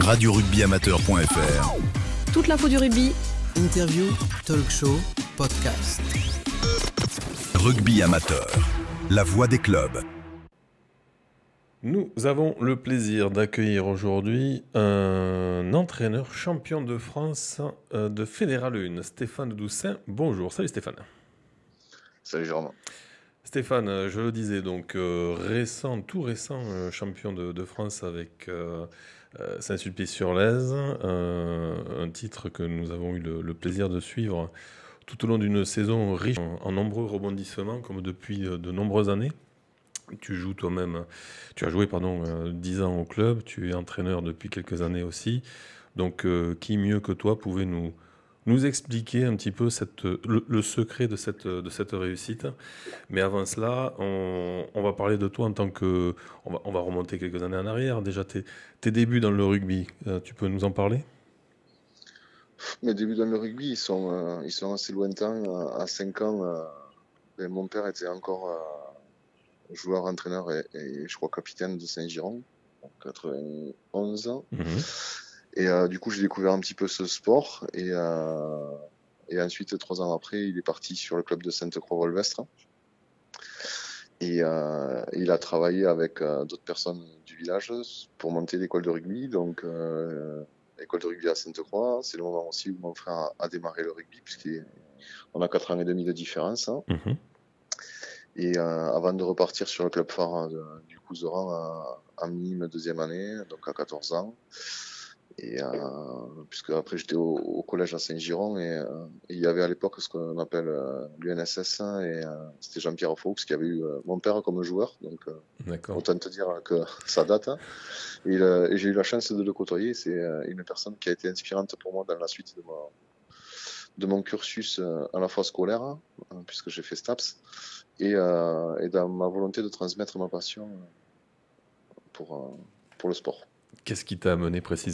RadioRugbyAmateur.fr. Toute l'info du rugby. Interview, talk show, podcast. Rugby amateur, la voix des clubs. Nous avons le plaisir d'accueillir aujourd'hui un entraîneur champion de France de Fédéral 1, Stéphane Doussin. Bonjour, salut Stéphane. Salut Jérôme. Stéphane, je le disais, donc tout récent champion de France avec Saint-Sulpice-sur-Lèze, un titre que nous avons eu le plaisir de suivre tout au long d'une saison riche en nombreux rebondissements, comme depuis de nombreuses années. Tu as joué 10 ans au club, tu es entraîneur depuis quelques années aussi. Donc, qui mieux que toi pouvait nous expliquer un petit peu le secret de cette réussite. Mais avant cela, on va parler de toi en tant que... On va remonter quelques années en arrière. Déjà, tes débuts dans le rugby, tu peux nous en parler ? Mes débuts dans le rugby, ils sont assez lointains. À 5 ans, mon père était encore joueur, entraîneur et je crois capitaine de Saint-Giron, en 91 ans. Et du coup, j'ai découvert un petit peu ce sport. Et ensuite, 3 ans après, il est parti sur le club de Sainte-Croix-Volvestre. Et il a travaillé avec d'autres personnes du village pour monter l'école de rugby. Donc, l'école de rugby à Sainte-Croix, c'est le moment aussi où mon frère a démarré le rugby, puisqu'on a 4 ans et demi de différence. Hein. Et avant de repartir sur le club phare du Couserans en minime deuxième année, donc à 14 ans. Et puisque après j'étais au collège à Saint-Giron et il y avait à l'époque ce qu'on appelle l'UNSS et c'était Jean-Pierre Faux qui avait eu mon père comme joueur, donc autant te dire que ça date. Hein. Et j'ai eu la chance de le côtoyer. C'est une personne qui a été inspirante pour moi dans la suite de mon cursus à la fois scolaire, puisque j'ai fait STAPS, et dans ma volonté de transmettre ma passion pour le sport. Qu'est-ce qui t'a amené précisément ?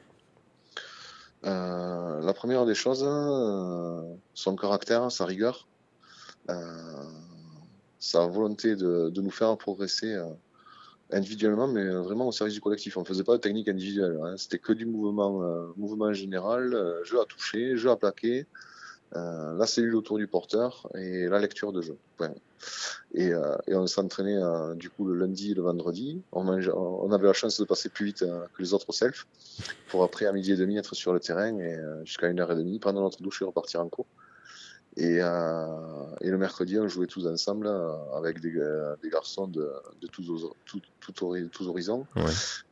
La première des choses, son caractère, sa rigueur, sa volonté de nous faire progresser individuellement, mais vraiment au service du collectif. On ne faisait pas de technique individuelle, hein. C'était que du mouvement général, jeu à toucher, jeu à plaquer, la cellule autour du porteur et la lecture de jeu. Ouais. Et on s'entraînait du coup le lundi et le vendredi. On avait la chance de passer plus vite que les autres au self, pour après à 12h30 être sur le terrain et jusqu'à 1h30 prendre notre douche et repartir en cours. Et le mercredi, on jouait tous ensemble avec des garçons de tous horizons. Ouais.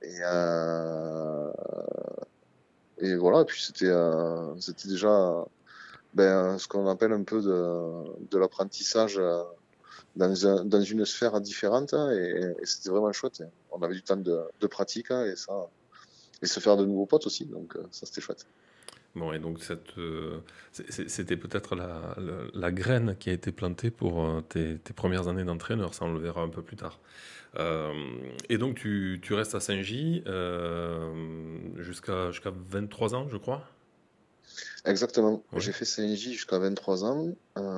Et voilà. Et puis c'était déjà ce qu'on appelle un peu de l'apprentissage dans une sphère différente, et c'était vraiment chouette. On avait du temps de pratique et se faire de nouveaux potes aussi, donc ça c'était chouette. Bon, et donc c'était peut-être la graine qui a été plantée pour tes premières années d'entraîneur, ça on le verra un peu plus tard. Et donc tu restes à Saint-Gy jusqu'à 23 ans, je crois ? Exactement. Oui. J'ai fait Saint-Gy jusqu'à 23 ans.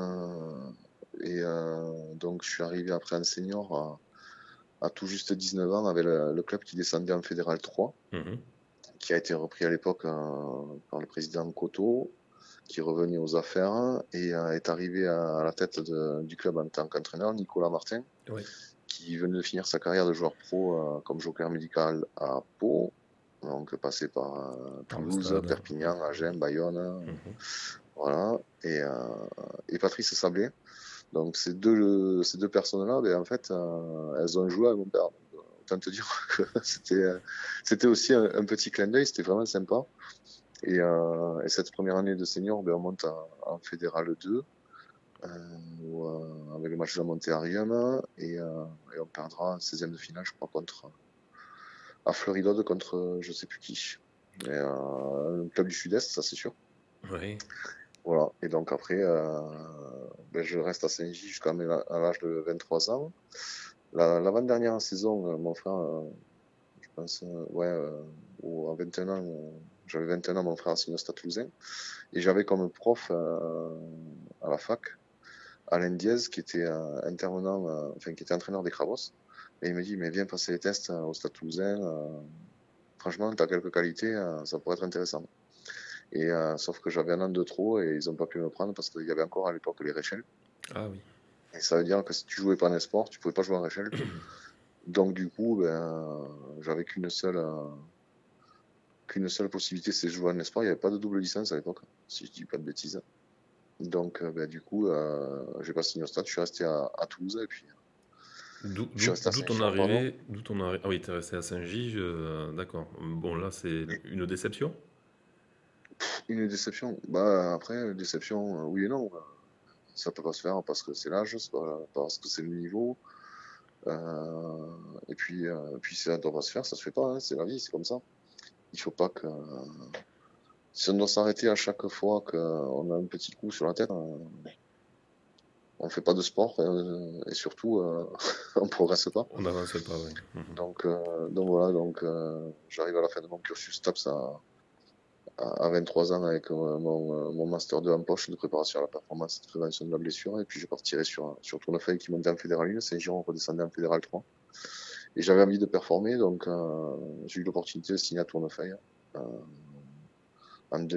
Donc je suis arrivé après en senior à tout juste 19 ans avec le club qui descendait en Fédéral 3, qui a été repris à l'époque par le président Coteau, qui revenait aux affaires et est arrivé à la tête du club en tant qu'entraîneur, Nicolas Martin, oui, qui venait de finir sa carrière de joueur pro comme joker médical à Pau, donc passé par Toulouse, Perpignan, Agen, Bayonne, voilà, et Patrice Sablé. Donc ces deux personnes-là, en fait, elles ont joué avec mon père. Donc, autant te dire que c'était aussi un petit clin d'œil, c'était vraiment sympa. Et cette première année de senior, on monte en Fédéral 2, avec le match de la montée à Riom, et on perdra en 16e de finale, je crois, à Fleury-Dode contre je sais plus qui. Un club du Sud-Est, ça c'est sûr. Oui. Voilà, et donc après, je reste à Saint-Gy jusqu'à l'âge de 23 ans. L'avant-dernière saison, mon frère, je pense, à 21 ans, j'avais 21 ans, mon frère a signé au Stade Toulousain. Et j'avais comme prof à la fac, Alain Diaz, qui était qui était entraîneur des Cravos. Et il me dit, mais viens passer les tests au Stade Toulousain. franchement, tu as quelques qualités, ça pourrait être intéressant. Et sauf que j'avais un an de trop et ils n'ont pas pu me prendre parce qu'il y avait encore à l'époque les réchelles. Ah oui. Et ça veut dire que si tu jouais pas en esport, tu pouvais pas jouer en réchelle. Donc du coup, j'avais qu'une seule possibilité, c'est de jouer en esport. Il n'y avait pas de double licence à l'époque, si je dis pas de bêtises. Donc du coup, j'ai pas signé au stade, je suis resté à Toulouse et puis je suis resté à D'où ton Saint-Chamond, pardon. arrivée, Ah oui, t'es resté à Saint-Gige, d'accord. Bon, là, c'est une déception? Une déception. Bah après, déception, oui et non. Ça peut pas se faire parce que c'est l'âge, c'est pas parce que c'est le niveau. Et puis ça doit pas se faire, ça se fait pas, hein, c'est la vie, c'est comme ça. Il faut pas que si on doit s'arrêter à chaque fois qu'on a un petit coup sur la tête, on fait pas de sport et surtout on progresse pas. On n'avance pas, oui. Donc voilà, j'arrive à la fin de mon cursus TAPS à 23 ans avec mon master 2 en poche de préparation à la performance et de prévention de la blessure. Et puis j'ai partirai sur Tournefeuille qui montait en Fédéral 1, Saint-Giron redescendait en Fédéral 3. Et j'avais envie de performer, donc j'ai eu l'opportunité de signer à Tournefeuille en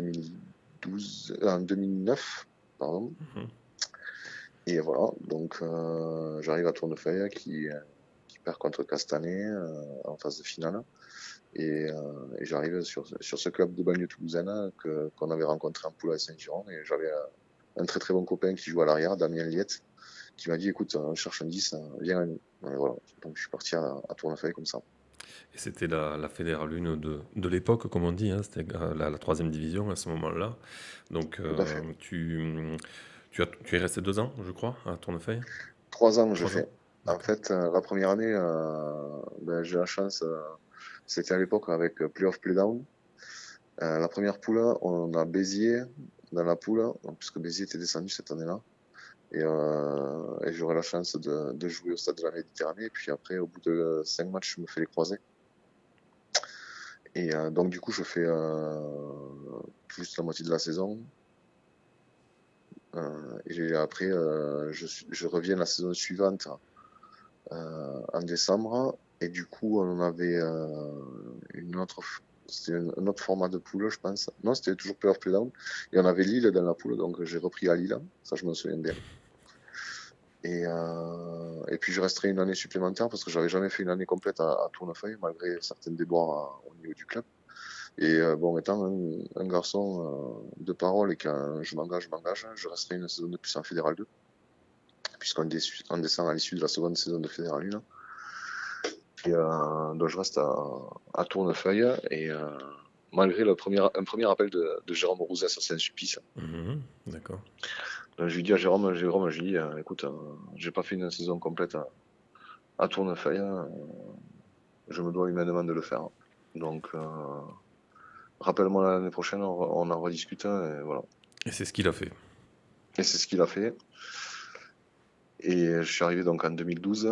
2009, pardon. Et voilà, donc j'arrive à Tournefeuille qui perd contre Castanet en phase de finale. Et j'arrive sur ce club de banlieue toulousaine qu'on avait rencontré en poule à Saint-Giron. Et j'avais un très très bon copain qui joue à l'arrière, Damien Liette, qui m'a dit écoute, on cherche un 10, viens à nous. Et voilà, donc je suis parti à Tournefeuille comme ça. Et c'était la Fédérale 1 de l'époque, comme on dit, hein, c'était la 3e division à ce moment-là. Donc Tout à fait. tu es resté 2 ans, je crois, à Tournefeuille? 3 ans je 3 ans. fais. En fait, la première année, j'ai la chance, c'était à l'époque avec Play-Off Play-Down. La première poule, on a Béziers dans la poule, puisque Béziers était descendu cette année-là. Et j'aurai la chance de jouer au stade de la Méditerranée. Et puis après, au bout de 5 matchs, je me fais les croisés. Et donc du coup, je fais juste la moitié de la saison. Et après, je reviens la saison suivante en décembre. Et du coup, on avait c'était un autre format de poule, je pense. Non, c'était toujours Play-Off Play-Down. Et on avait Lille dans la poule, donc j'ai repris à Lille. Ça, je me souviens bien. Et puis je resterai une année supplémentaire parce que j'avais jamais fait une année complète à Tournefeuille, malgré certains déboires au niveau du club. Et bon, étant un garçon de parole et que je m'engage, je resterai une saison de plus en Fédéral 2, puisqu'on descend à l'issue de la seconde saison de Fédéral 1. Et donc je reste à Tournefeuille et malgré un premier appel de Jérôme Rouzès à Saint-Sulpice. D'accord. Donc je lui dis à Jérôme, je lui dis, écoute, j'ai pas fait une saison complète à Tournefeuille, je me dois humainement de le faire. Donc rappelle-moi l'année prochaine, on en rediscute et voilà. Et c'est ce qu'il a fait. Et c'est ce qu'il a fait. Et je suis arrivé donc en 2012.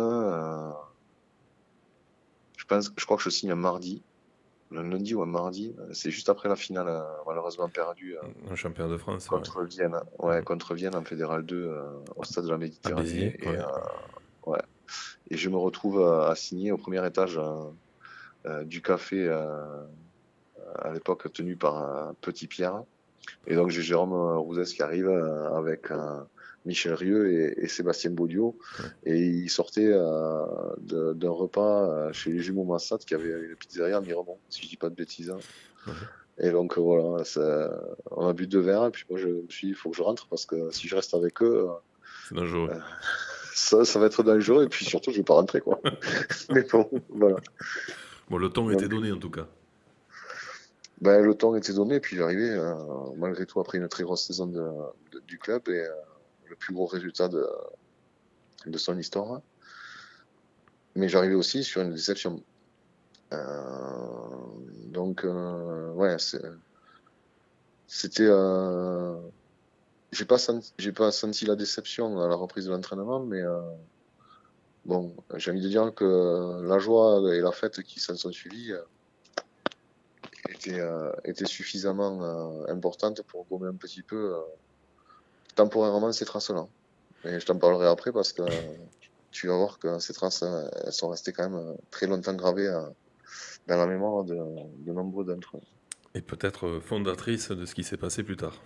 Je crois que je signe un mardi. Le lundi ou un mardi. C'est juste après la finale, malheureusement perdue. Un champion de France. Contre Vienne. Ouais, contre Vienne en Fédéral 2 au stade de la Méditerranée. Béziers, ouais. Et je me retrouve à signer au premier étage du café à l'époque tenu par Petit Pierre. Et donc j'ai Jérôme Rouzès qui arrive avec Michel Rieux et Sébastien Baudio. Et ils sortaient d'un repas chez les jumeaux Massat qui avait une pizzeria à Miremont, si je dis pas de bêtises. Et donc voilà, on a bu 2 verres et puis moi je me suis dit il faut que je rentre parce que si je reste avec eux, c'est dangereux. Ça va être dangereux et puis surtout je vais pas rentrer quoi. Mais bon, voilà. Bon, le ton était donné en tout cas. Ben, le temps était donné, puis j'arrivais, malgré tout, après une très grosse saison du club et le plus gros résultat de son histoire. Mais j'arrivais aussi sur une déception. Donc, ouais, c'était. J'ai pas senti la déception à la reprise de l'entraînement, mais bon, j'ai envie de dire que la joie et la fête qui s'en sont suivies était suffisamment importante pour gommer un petit peu temporairement ces traces-là. Et je t'en parlerai après parce que tu vas voir que ces traces elles sont restées quand même très longtemps gravées dans la mémoire de nombreux d'entre eux. Et peut-être fondatrice de ce qui s'est passé plus tard.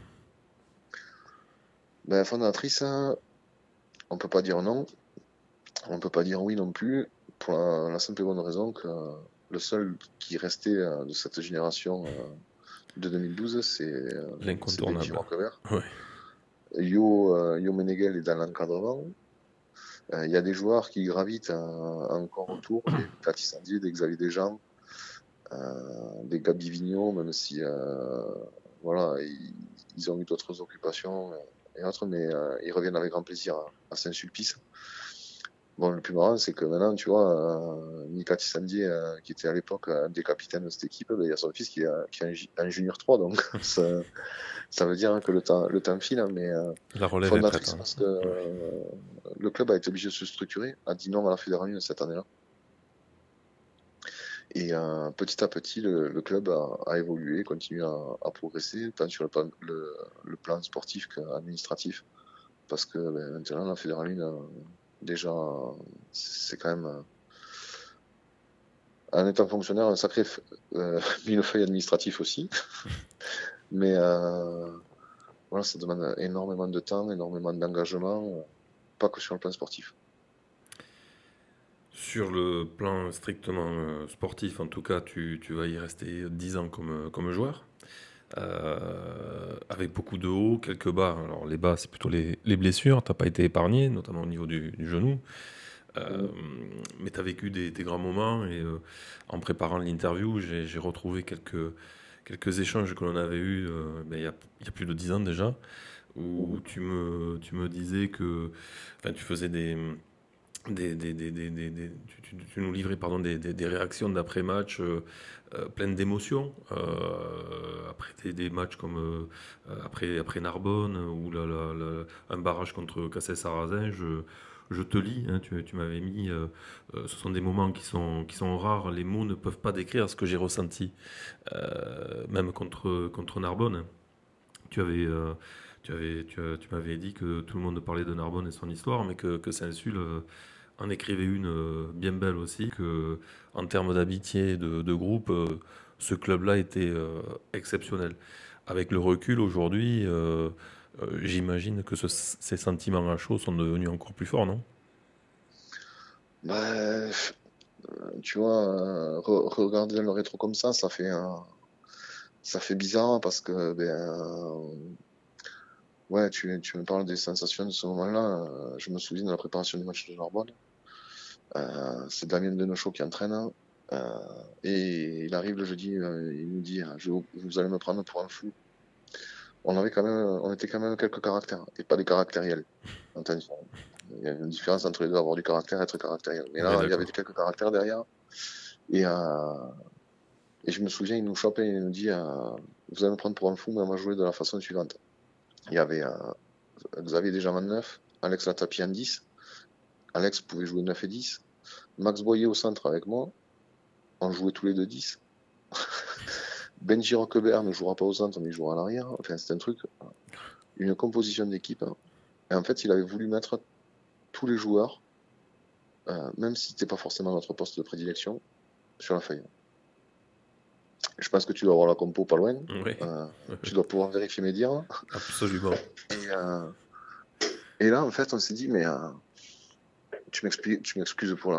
Fondatrice, hein, on peut pas dire non, on peut pas dire oui non plus, pour la simple et bonne raison que le seul qui restait de cette génération de 2012, c'est Benji L'incontournable. Roquebert. Ouais. Yo Menegel est dans l'encadrement. Il y a des joueurs qui gravitent encore autour, des Cathy Sandier, des Xavier Deschamps, des Gabi Vigneault, même si voilà, ils ont eu d'autres occupations et autres, mais ils reviennent avec grand plaisir à Saint-Sulpice. Bon, le plus marrant, c'est que maintenant, tu vois, Mika Tissandier, qui était à l'époque un des capitaines de cette équipe, il y a son fils qui est en Junior 3, donc ça veut dire que le temps file, hein, mais La relève est prête. fondatrice Hein. parce que le club a été obligé de se structurer, a dit non à la Fédérale cette année-là. Et petit à petit, le club a évolué, continue à progresser, tant sur le plan sportif qu'administratif, parce que maintenant, la Fédérale 1, déjà, c'est quand même, en étant fonctionnaire, un sacré millefeuille administratif aussi. Mais voilà, ça demande énormément de temps, énormément d'engagement, pas que sur le plan sportif. Sur le plan strictement sportif, en tout cas, tu vas y rester 10 ans comme joueur. Avec beaucoup de hauts, quelques bas. Alors les bas, c'est plutôt les blessures. Tu n'as pas été épargné, notamment au niveau du genou. Mais tu as vécu des grands moments. Et en préparant l'interview, j'ai retrouvé quelques échanges que l'on avait eus il y a plus de 10 ans déjà, où tu me disais que tu faisais tu nous livrais des réactions d'après-match pleines d'émotions après des matchs comme après Narbonne ou un barrage contre Cassel-Sarrazin. Je te lis, hein, tu m'avais mis ce sont des moments qui sont rares, les mots ne peuvent pas décrire ce que j'ai ressenti même contre Narbonne. Tu m'avais dit que tout le monde parlait de Narbonne et son histoire, mais que Saint-Sul en écrivait une bien belle aussi, que en termes d'amitié, de groupe, ce club-là était exceptionnel. Avec le recul aujourd'hui, j'imagine que ces sentiments à chaud sont devenus encore plus forts, non? Bah, tu vois, regarder le rétro comme ça fait bizarre parce que ouais, tu me parles des sensations de ce moment-là. Je me souviens de la préparation du match de Narbonne. C'est Damien Denochot qui entraîne. Et il arrive le jeudi, il nous dit vous allez me prendre pour un fou. On était quand même quelques caractères, et pas des caractériels. Attention. Il y a une différence entre les deux, avoir du caractère et être caractériel. Mais là, Ouais, il y avait d'accord. quelques caractères derrière. Et je me souviens, il nous chope et il nous dit vous allez me prendre pour un fou, mais on va jouer de la façon suivante. Il y avait Xavier Deschamps en 9, Alex Latapi en 10. Alex pouvait jouer 9 et 10. Max Boyer au centre avec moi. On jouait tous les deux 10. Benji Roquebert ne jouera pas au centre, mais il jouera à l'arrière. Enfin, c'est un truc, une composition d'équipe. Et en fait, il avait voulu mettre tous les joueurs, même si c'était pas forcément notre poste de prédilection, sur la feuille. Je pense que tu dois avoir la compo pas loin. Oui, Tu dois pouvoir vérifier mes dires. absolument. Et là, en fait, on s'est dit, mais tu m'excuses pour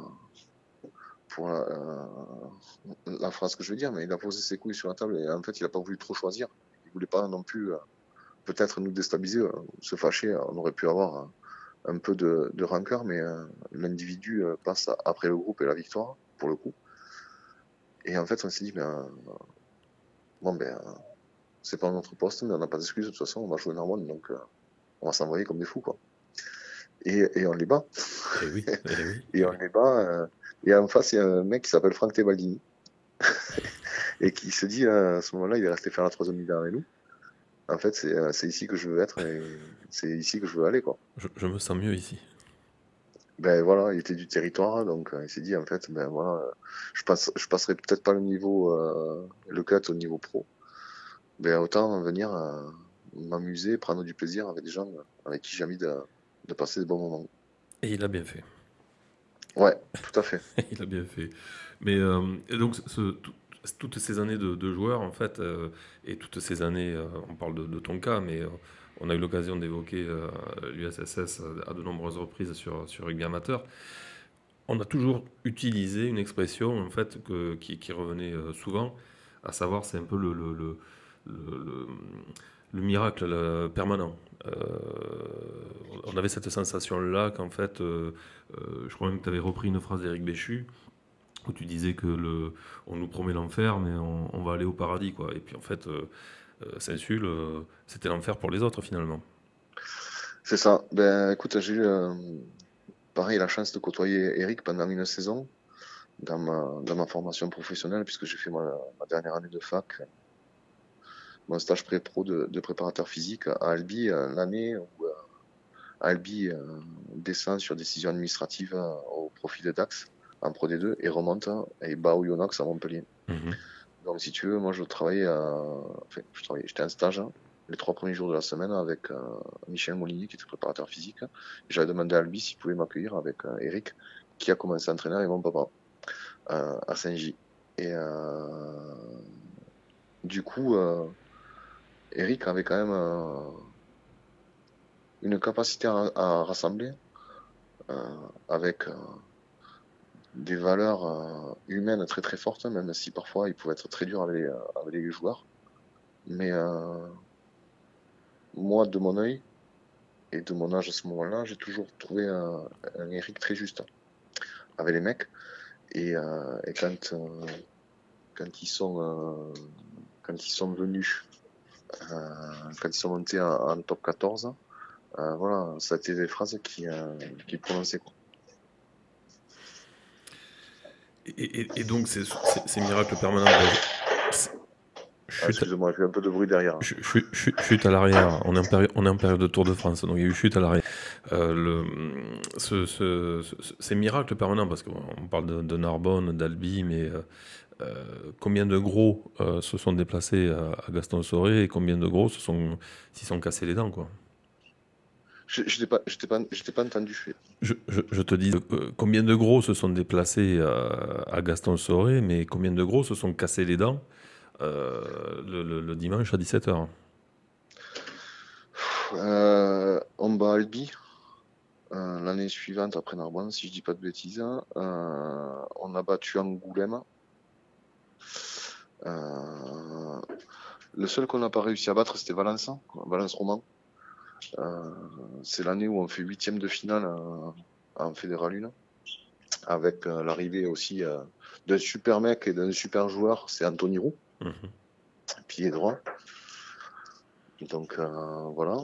la phrase que je veux dire, mais il a posé ses couilles sur la table et en fait, il a pas voulu trop choisir. Il voulait pas non plus peut-être nous déstabiliser, se fâcher. On aurait pu avoir un peu de rancœur, mais l'individu passe après le groupe et la victoire, pour le coup. Et en fait, on s'est dit, c'est pas notre poste, mais on n'a pas d'excuses. De toute façon, on va jouer Narbonne, donc on va s'envoyer comme des fous, quoi. Et on les bat. Et oui, et oui. Et on les bat. Et en face, il y a un mec qui s'appelle Franck Tebaldini. Et qui se dit, à ce moment-là, il est resté faire la troisième mi-temps avec nous. En fait, c'est ici que je veux être et c'est ici que je veux aller, quoi. Je me sens mieux ici. Voilà, il était du territoire, donc il s'est dit, en fait, voilà, je passerai peut-être pas le niveau, le cut au niveau pro. Autant venir m'amuser, prendre du plaisir avec des gens avec qui j'ai envie de passer des bons moments. Et il a bien fait. Ouais, tout à fait. Il a bien fait. Mais et donc, toutes ces années de joueur, en fait, et toutes ces années, on parle de ton cas, mais on a eu l'occasion d'évoquer l'USSS à de nombreuses reprises sur rugby amateur. On a toujours utilisé une expression, en fait, qui revenait souvent, à savoir, c'est un peu le- le miracle permanent. Euh, on avait cette sensation-là qu'en fait, je crois même que tu avais repris une phrase d'Éric Béchu, où tu disais que on nous promet l'enfer, mais on va aller au paradis, quoi. Et puis en fait, Saint-Sul, c'était l'enfer pour les autres finalement. C'est ça. Ben, écoute, j'ai eu, pareil, la chance de côtoyer Eric pendant une saison dans ma formation professionnelle, puisque j'ai fait ma dernière année de fac, mon stage pré-pro de préparateur physique à Albi, l'année où Albi descend sur décision administrative au profit de Dax en Pro D2 et remonte et bat au Yonox à Montpellier. Mhm. Donc, si tu veux, moi, j'étais en stage les 3 premiers jours de la semaine avec Michel Molinier, qui était préparateur physique. J'avais demandé à Albi s'il pouvait m'accueillir avec Eric, qui a commencé à entraîner, et mon papa, à Saint-Gy. Et du coup, Eric avait quand même une capacité à rassembler avec des valeurs humaines très très fortes, même si parfois il pouvait être très dur avec les joueurs. Mais moi, de mon œil et de mon âge à ce moment-là, j'ai toujours trouvé un Eric très juste avec les mecs. Et quand ils sont venus, quand ils sont montés en top 14, voilà, ça a été des phrases qui prononçaient, quoi. Et donc, ces miracles permanents. Excusez-moi, j'ai un peu de bruit derrière. Chute à l'arrière. On est en période de Tour de France, donc il y a eu chute à l'arrière. Ces miracles permanents, parce qu'on parle de Narbonne, d'Albi, mais combien de gros se sont déplacés à Gaston-Soré et combien de gros s'y sont cassés les dents, quoi. Je t'ai pas entendu. Je te dis, combien de gros se sont déplacés à Gaston-Soré, mais combien de gros se sont cassés les dents le dimanche à 17h. On bat Albi l'année suivante après Narbonne, si je dis pas de bêtises. On a battu Angoulême. Le seul qu'on n'a pas réussi à battre, c'était Valence Roman. C'est l'année où on fait 8e de finale en Fédéral 1, avec l'arrivée aussi d'un super mec et d'un super joueur, c'est Anthony Roux, pied droit. Donc voilà.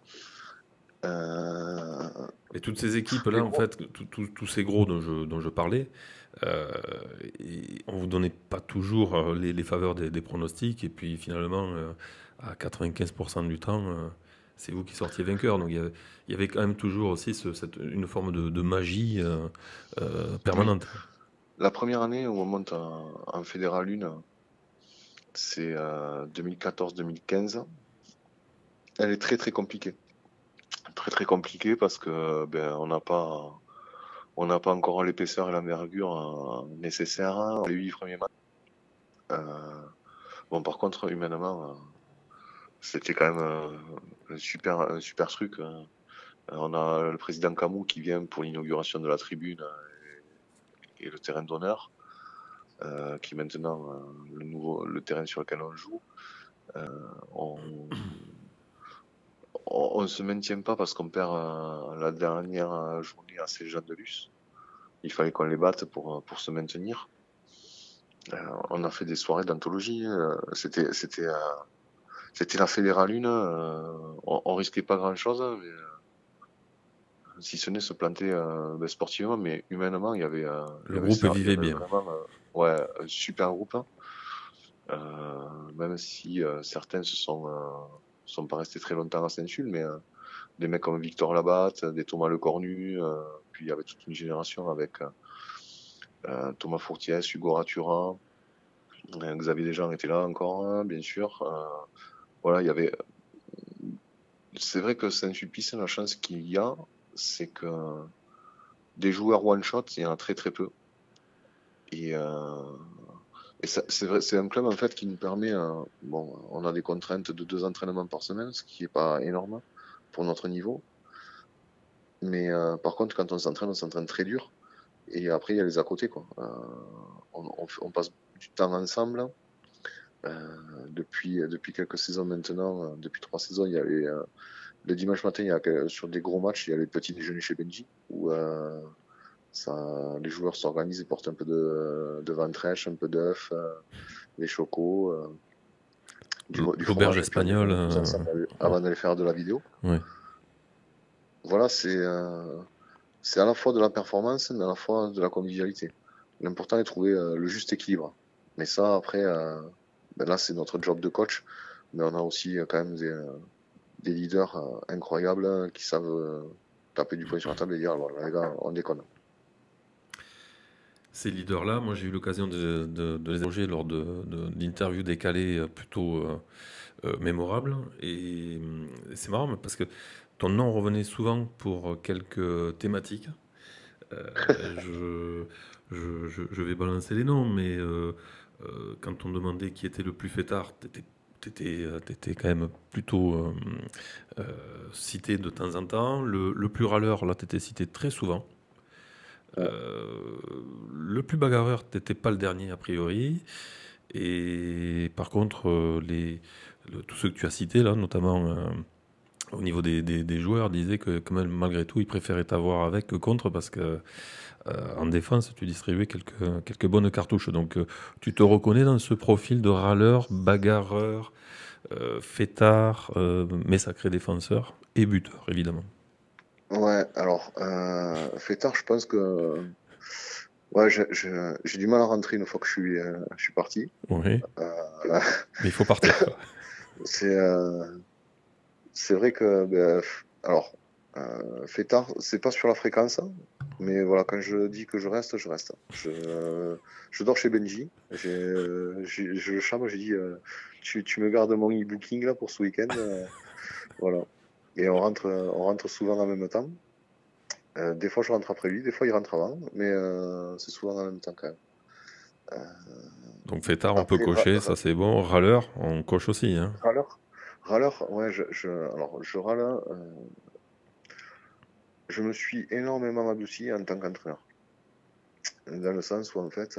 Et toutes ces équipes-là, en fait, tous ces gros dont je parlais, on vous donnait pas toujours les faveurs des pronostics, et puis finalement, à 95% du temps, c'est vous qui sortiez vainqueur. Donc il y avait quand même toujours aussi une forme de magie permanente. La première année où on monte en Fédéral 1, c'est 2014-2015. Elle est très très compliquée. Très très compliquée parce que on n'a pas encore l'épaisseur et l'envergure nécessaires dans les 8 premiers matchs. Bon, par contre, humainement, c'était quand même un super truc. On a le président Camou qui vient pour l'inauguration de la tribune et le terrain d'honneur, qui est maintenant le terrain sur lequel on joue. On se maintient pas parce qu'on perd la dernière journée à Saint-Jean-de-Luz. Il fallait qu'on les batte pour se maintenir. On a fait des soirées d'anthologie. C'était la Fédérale 1. On risquait pas grand-chose, mais, si ce n'est se planter sportivement, mais humainement, il y avait le groupe vivait bien. Vraiment, un super groupe. Même si certains sont pas restés très longtemps à Saint-Sul, mais des mecs comme Victor Labatte, des Thomas Lecornu, puis il y avait toute une génération avec Thomas Fourtiès, Hugo Ratura, Xavier Desjans était là encore, bien sûr. Voilà, il y avait. C'est vrai que Saint-Sulpice, la chance qu'il y a, c'est que des joueurs one shot, il y en a très très peu. Et, c'est vrai, c'est un club en fait qui nous permet, bon, on a des contraintes de 2 entraînements par semaine, ce qui est pas énorme pour notre niveau. Mais par contre, quand on s'entraîne très dur. Et après, il y a les à côté, quoi. On passe du temps ensemble. Depuis quelques saisons maintenant, depuis 3 saisons, il y avait le dimanche matin, sur des gros matchs, il y a les petits déjeuners chez Benji où les joueurs s'organisent et portent un peu de ventrèche, un peu d'œuf, des chocos, du L'auberge fromage, espagnole. avant d'aller faire de la vidéo. Ouais. Voilà, c'est à la fois de la performance, mais à la fois de la convivialité. L'important est de trouver le juste équilibre. Mais ça, après, là, c'est notre job de coach. Mais on a aussi quand même des leaders incroyables qui savent taper du poing sur la table et dire, alors les gars, on déconne. Ces leaders-là, moi j'ai eu l'occasion de les interroger lors d'interviews décalées plutôt mémorables. Et c'est marrant parce que ton nom revenait souvent pour quelques thématiques. Je vais balancer les noms, mais quand on demandait qui était le plus fêtard, t'étais quand même plutôt cité de temps en temps. Le plus râleur, là, t'étais cité très souvent. Le plus bagarreur, t'étais pas le dernier a priori. Et par contre, tous ceux que tu as cités là, notamment au niveau des joueurs, disaient que quand même, malgré tout, ils préféraient t'avoir avec que contre parce que en défense, tu distribuais quelques bonnes cartouches. Donc, tu te reconnais dans ce profil de râleur, bagarreur, fêtard, mais sacré défenseur et buteur, évidemment. Ouais, alors, fêtard, je pense que ouais, j'ai du mal à rentrer une fois que je suis parti. Oui. Mais il faut partir. C'est vrai que, alors, fêtard, c'est pas sur la fréquence, mais voilà, quand je dis que je reste, je reste. Je dors chez Benji, je le charme, j'ai dit, tu me gardes mon e-booking là pour ce week-end, voilà. Et on rentre souvent en même temps. Des fois, je rentre après lui, des fois, il rentre avant, mais c'est souvent en même temps quand même. Donc fêtard, on peut cocher, ça c'est bon. Râleur, on coche aussi. Hein. Râleur, ouais, alors je râle. Je me suis énormément adouci en tant qu'entraîneur. Dans le sens où, en fait,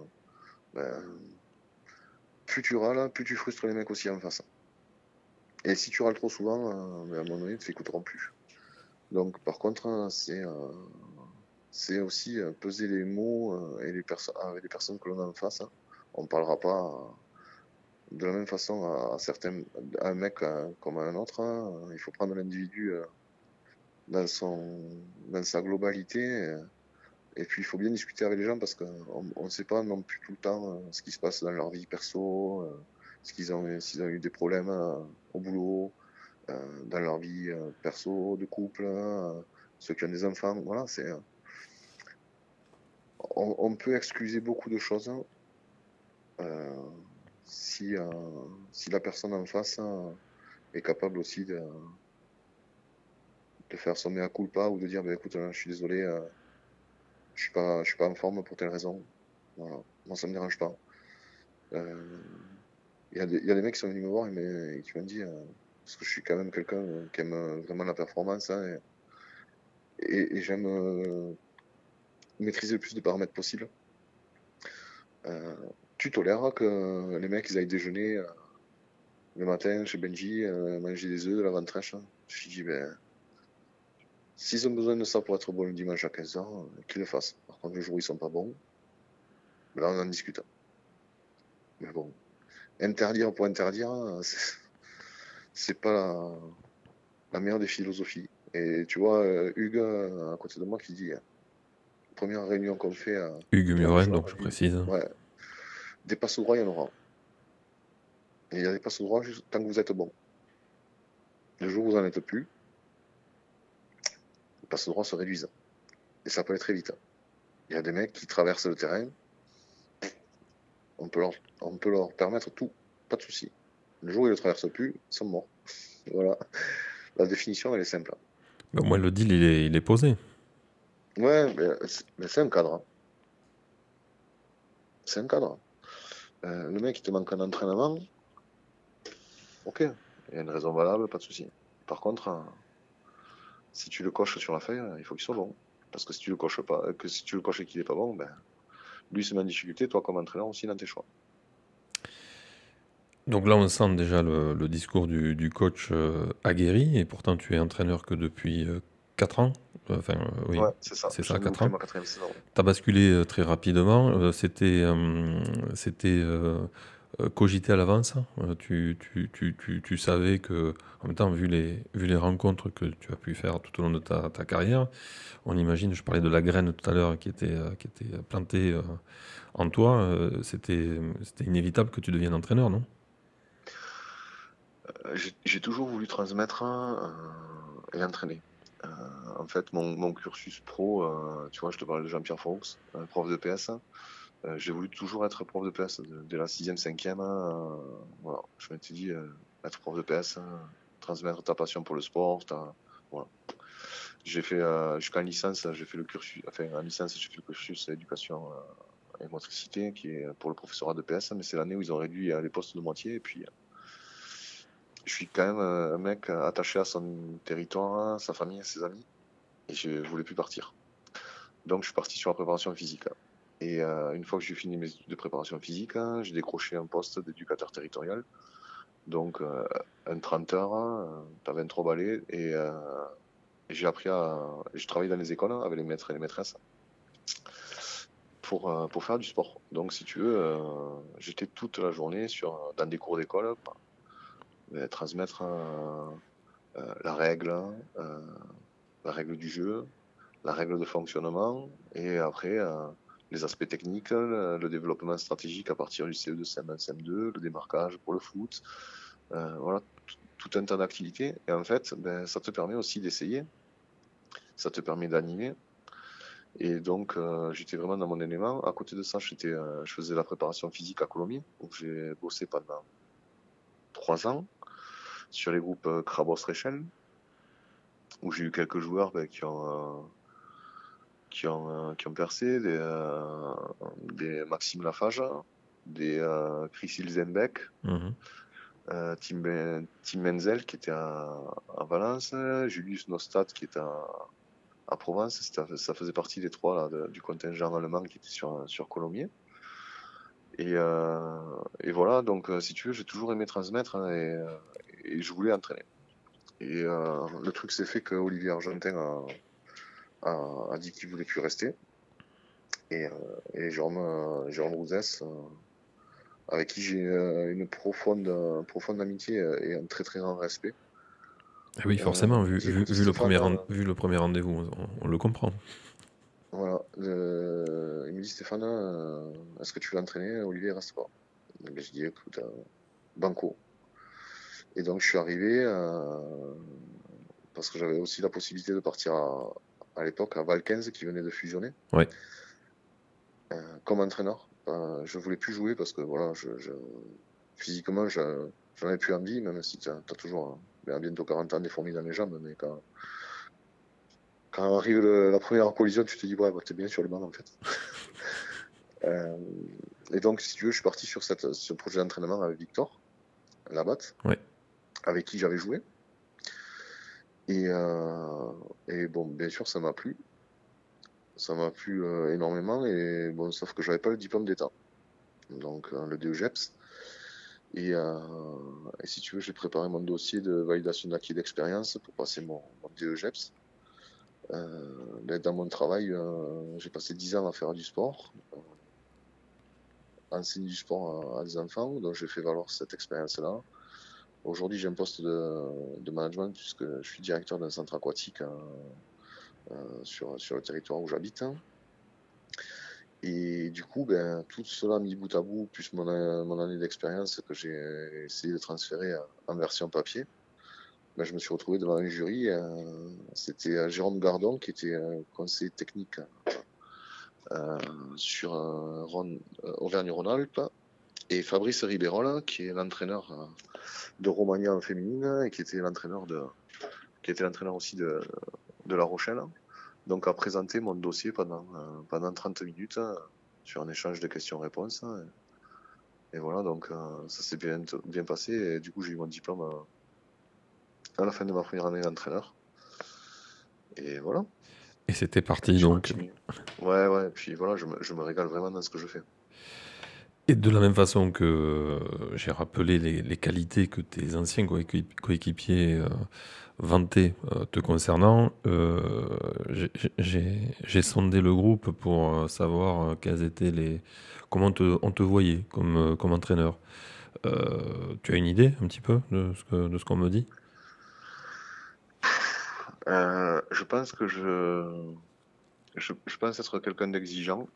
plus tu râles, plus tu frustres les mecs aussi en face. Et si tu râles trop souvent, à un moment donné, ils ne t'écouteront plus. Donc, par contre, c'est aussi peser les mots avec les personnes que l'on a en face. On ne parlera pas de la même façon à un mec comme à un autre. Il faut prendre l'individu dans sa globalité. Et puis il faut bien discuter avec les gens parce qu'on ne sait pas non plus tout le temps ce qui se passe dans leur vie perso, s'ils ont eu des problèmes au boulot, dans leur vie perso, de couple, ceux qui ont des enfants. Voilà, on peut excuser beaucoup de choses si la personne en face est capable aussi de faire son mea culpa ou de dire écoute, je suis désolé, je suis pas en forme pour telle raison. Voilà. Moi, ça me dérange pas. Il y a des mecs qui sont venus me voir et qui m'ont dit, parce que je suis quand même quelqu'un qui aime vraiment la performance, et j'aime maîtriser le plus de paramètres possible. Tu tolères que les mecs ils aillent déjeuner le matin chez Benji, manger des œufs, de la ventrèche. Je dis, s'ils ont besoin de ça pour être bons le dimanche à 15h, qu'ils le fassent. Par contre, le jour où ils sont pas bons, là on en discute. Mais bon, interdire pour interdire, c'est pas la meilleure des philosophies. Et tu vois, Hugues, à côté de moi, qui dit, première réunion qu'on fait... Hugues Muren, donc je précise. Ouais, des passes droits, il y en aura. Et il y a des passes droits tant que vous êtes bon. Le jour où vous n'en êtes plus, les passes droits se réduisent. Et ça peut aller très vite. Il y a des mecs qui traversent le terrain, on peut leur permettre tout, pas de souci. Le jour où ils ne le traversent plus, ils sont morts. Voilà. La définition, elle est simple. Mais au moins, le deal, il est posé. Ouais, mais c'est un cadre. c'est un cadre. Le mec, il te manque un entraînement, ok, il y a une raison valable, pas de souci. Par contre, si tu le coches sur la feuille, il faut qu'il soit bon. Parce que si tu le coches pas, si tu le coches et qu'il est pas bon, ben, lui se met en difficulté, toi comme entraîneur aussi dans tes choix. Donc là, on sent déjà le discours du coach aguerri, et pourtant tu es entraîneur que depuis 4 ans. Enfin, oui, Ouais, c'est ça. c'est Je ça, viens de 4 boucler ans. ma 4e saison. Tu as basculé très rapidement. C'était cogité à l'avance. Tu savais que, en même temps, vu les rencontres que tu as pu faire tout au long de ta carrière, on imagine, je parlais de la graine tout à l'heure qui était plantée en toi, c'était inévitable que tu deviennes entraîneur, non? J'ai toujours voulu transmettre et entraîner. En fait, mon cursus pro, tu vois, je te parlais de Jean-Pierre Fox, prof de PS. J'ai voulu toujours être prof de PS dès la 6e, 5e. Voilà. Je m'étais dit, être prof de PS, transmettre ta passion pour le sport. Voilà. J'ai fait, jusqu'en licence, j'ai fait le cursus, enfin, en licence, j'ai fait le cursus éducation et motricité, qui est pour le professorat de PS, mais c'est l'année où ils ont réduit les postes de moitié, et puis je suis quand même un mec attaché à son territoire, sa famille, ses amis, et je voulais plus partir. Donc je suis parti sur la préparation physique. Et une fois que j'ai fini mes études de préparation physique, j'ai décroché un poste d'éducateur territorial. Donc un 30 heures, t'as 23 balais, et j'ai appris j'ai travaillé dans les écoles avec les maîtres et les maîtresses pour faire du sport. Donc si tu veux, j'étais toute la journée dans des cours d'école, transmettre la règle du jeu, la règle de fonctionnement, et après les aspects techniques, le développement stratégique à partir du CE2, CM1, CM2, le démarquage pour le foot, voilà, tout un tas d'activités. Et en fait, ça te permet aussi d'essayer, ça te permet d'animer. Et donc, j'étais vraiment dans mon élément. À côté de ça, je faisais la préparation physique à Colomiers, où j'ai bossé pendant 3 ans sur les groupes Krabos-Rechel, où j'ai eu quelques joueurs qui ont percé, des Maxime Lafage, des Chris Ilzenbeck, Tim Menzel qui était à Valence, Julius Nostad qui était à Provence. Ça faisait partie des 3 là, du contingent allemand qui était sur Colomiers. Et voilà, donc si tu veux, j'ai toujours aimé transmettre, et je voulais entraîner. Et le truc s'est fait que Olivier Argentin a dit qu'il voulait plus rester. Et Jérôme Rouzès, avec qui j'ai une profonde amitié et un très très grand respect. Ah oui, forcément, vu le premier rendez-vous, on le comprend. Voilà, il me dit: Stéphane, est-ce que tu veux entraîner? Olivier reste pas. Donc, je dis: écoute, banco. Et donc je suis arrivé parce que j'avais aussi la possibilité de partir à l'époque à Val 15 qui venait de fusionner. Ouais. Comme entraîneur. Je voulais plus jouer parce que voilà, physiquement, j'en avais plus envie, même si tu as toujours à bientôt 40 ans des fourmis dans les jambes, mais quand arrive la première collision, tu te dis ouais, t'es bien sur le banc en fait. Et donc, si tu veux, je suis parti sur ce projet d'entraînement avec Victor Labatte, ouais, avec qui j'avais joué. Et bon, bien sûr, ça m'a plu. Ça m'a plu énormément, et bon, sauf que j'avais pas le diplôme d'État, donc le DEGEPS. Et si tu veux, j'ai préparé mon dossier de validation d'acquis d'expérience pour passer mon DEGEPS. Dans mon travail, j'ai passé 10 ans à faire du sport, enseigner du sport à des enfants, donc j'ai fait valoir cette expérience-là. Aujourd'hui, j'ai un poste de management puisque je suis directeur d'un centre aquatique sur le territoire où j'habite. Et du coup, tout cela mis bout à bout, plus mon année d'expérience que j'ai essayé de transférer en version papier, je me suis retrouvé devant un jury. C'était Jérôme Gardon qui était conseiller technique sur Auvergne-Rhône-Alpes, et Fabrice Ribérol qui est l'entraîneur de Romagna en féminine et qui était l'entraîneur aussi de La Rochelle. Donc à présenter mon dossier pendant 30 minutes sur un échange de questions-réponses. Hein, et voilà, donc ça s'est bien passé. Et du coup, j'ai eu mon diplôme à la fin de ma première année d'entraîneur. Et voilà. Et c'était parti Je donc. continue. Ouais, puis voilà, je me régale vraiment dans ce que je fais. Et de la même façon que j'ai rappelé les qualités que tes anciens coéquipiers vantaient te concernant, j'ai sondé le groupe pour savoir quels étaient comment on te voyait comme entraîneur. Tu as une idée un petit peu de ce qu'on me dit? Je pense que je pense être quelqu'un d'exigeant,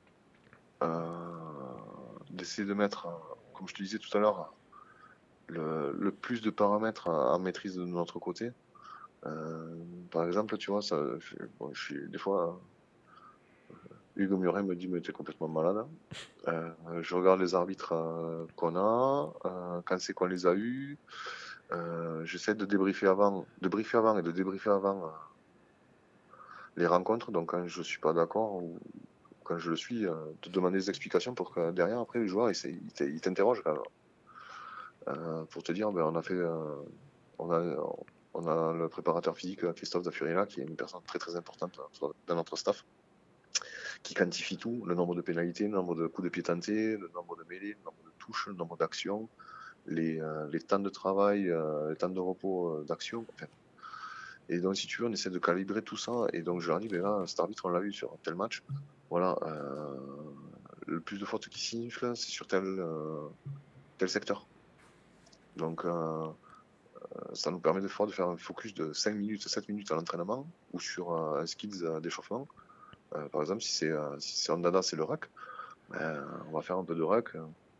d'essayer de mettre, comme je te disais tout à l'heure, le plus de paramètres en maîtrise de notre côté. Par exemple, tu vois, je suis des fois, Hugo Muret me dit mais t'es complètement malade. Je regarde les arbitres qu'on a, quand c'est qu'on les a eus. J'essaie de briefer avant et de débriefer avant les rencontres. Donc quand je suis pas d'accord ou quand je le suis, de demander des explications pour que derrière, après, les joueurs, ils t'interrogent quand même. Pour te dire, ben, on a le préparateur physique Christophe Dafurilla, qui est une personne très très importante dans notre staff, qui quantifie tout, le nombre de pénalités, le nombre de coups de pied tentés, le nombre de mêlées, le nombre de touches, le nombre d'actions, les temps de travail, les temps de repos d'action. Enfin. Et donc, si tu veux, on essaie de calibrer tout ça. Et donc, je leur dis, ben là, cet arbitre, on l'a vu sur tel match. Voilà, le plus de fautes qui sifflent, c'est sur tel secteur. Donc, ça nous permet de faire un focus de 5 minutes, 7 minutes à l'entraînement ou sur un skills d'échauffement. Par exemple, si c'est en dada, c'est le ruck, on va faire un peu de ruck,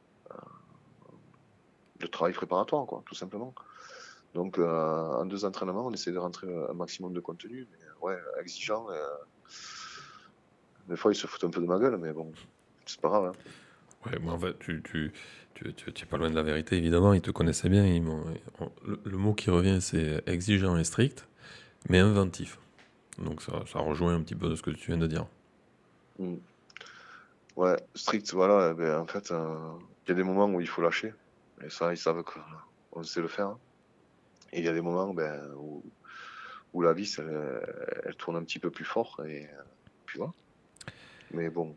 de travail préparatoire, quoi, tout simplement. Donc, en 2 entraînements, on essaie de rentrer un maximum de contenu, mais ouais, exigeant. Des fois, ils se foutent un peu de ma gueule, mais bon, c'est pas grave. Hein. Ouais, moi en fait, tu es pas loin de la vérité, évidemment. Ils te connaissaient bien. Le mot qui revient, c'est exigeant et strict, mais inventif. Donc ça rejoint un petit peu ce que tu viens de dire. Mm. Ouais, strict, voilà. Ben, en fait, il y a des moments où il faut lâcher. Et ça, ils savent qu'on sait le faire. Hein. Et il y a des moments où la vis, elle tourne un petit peu plus fort. Et puis voilà. Mais bon.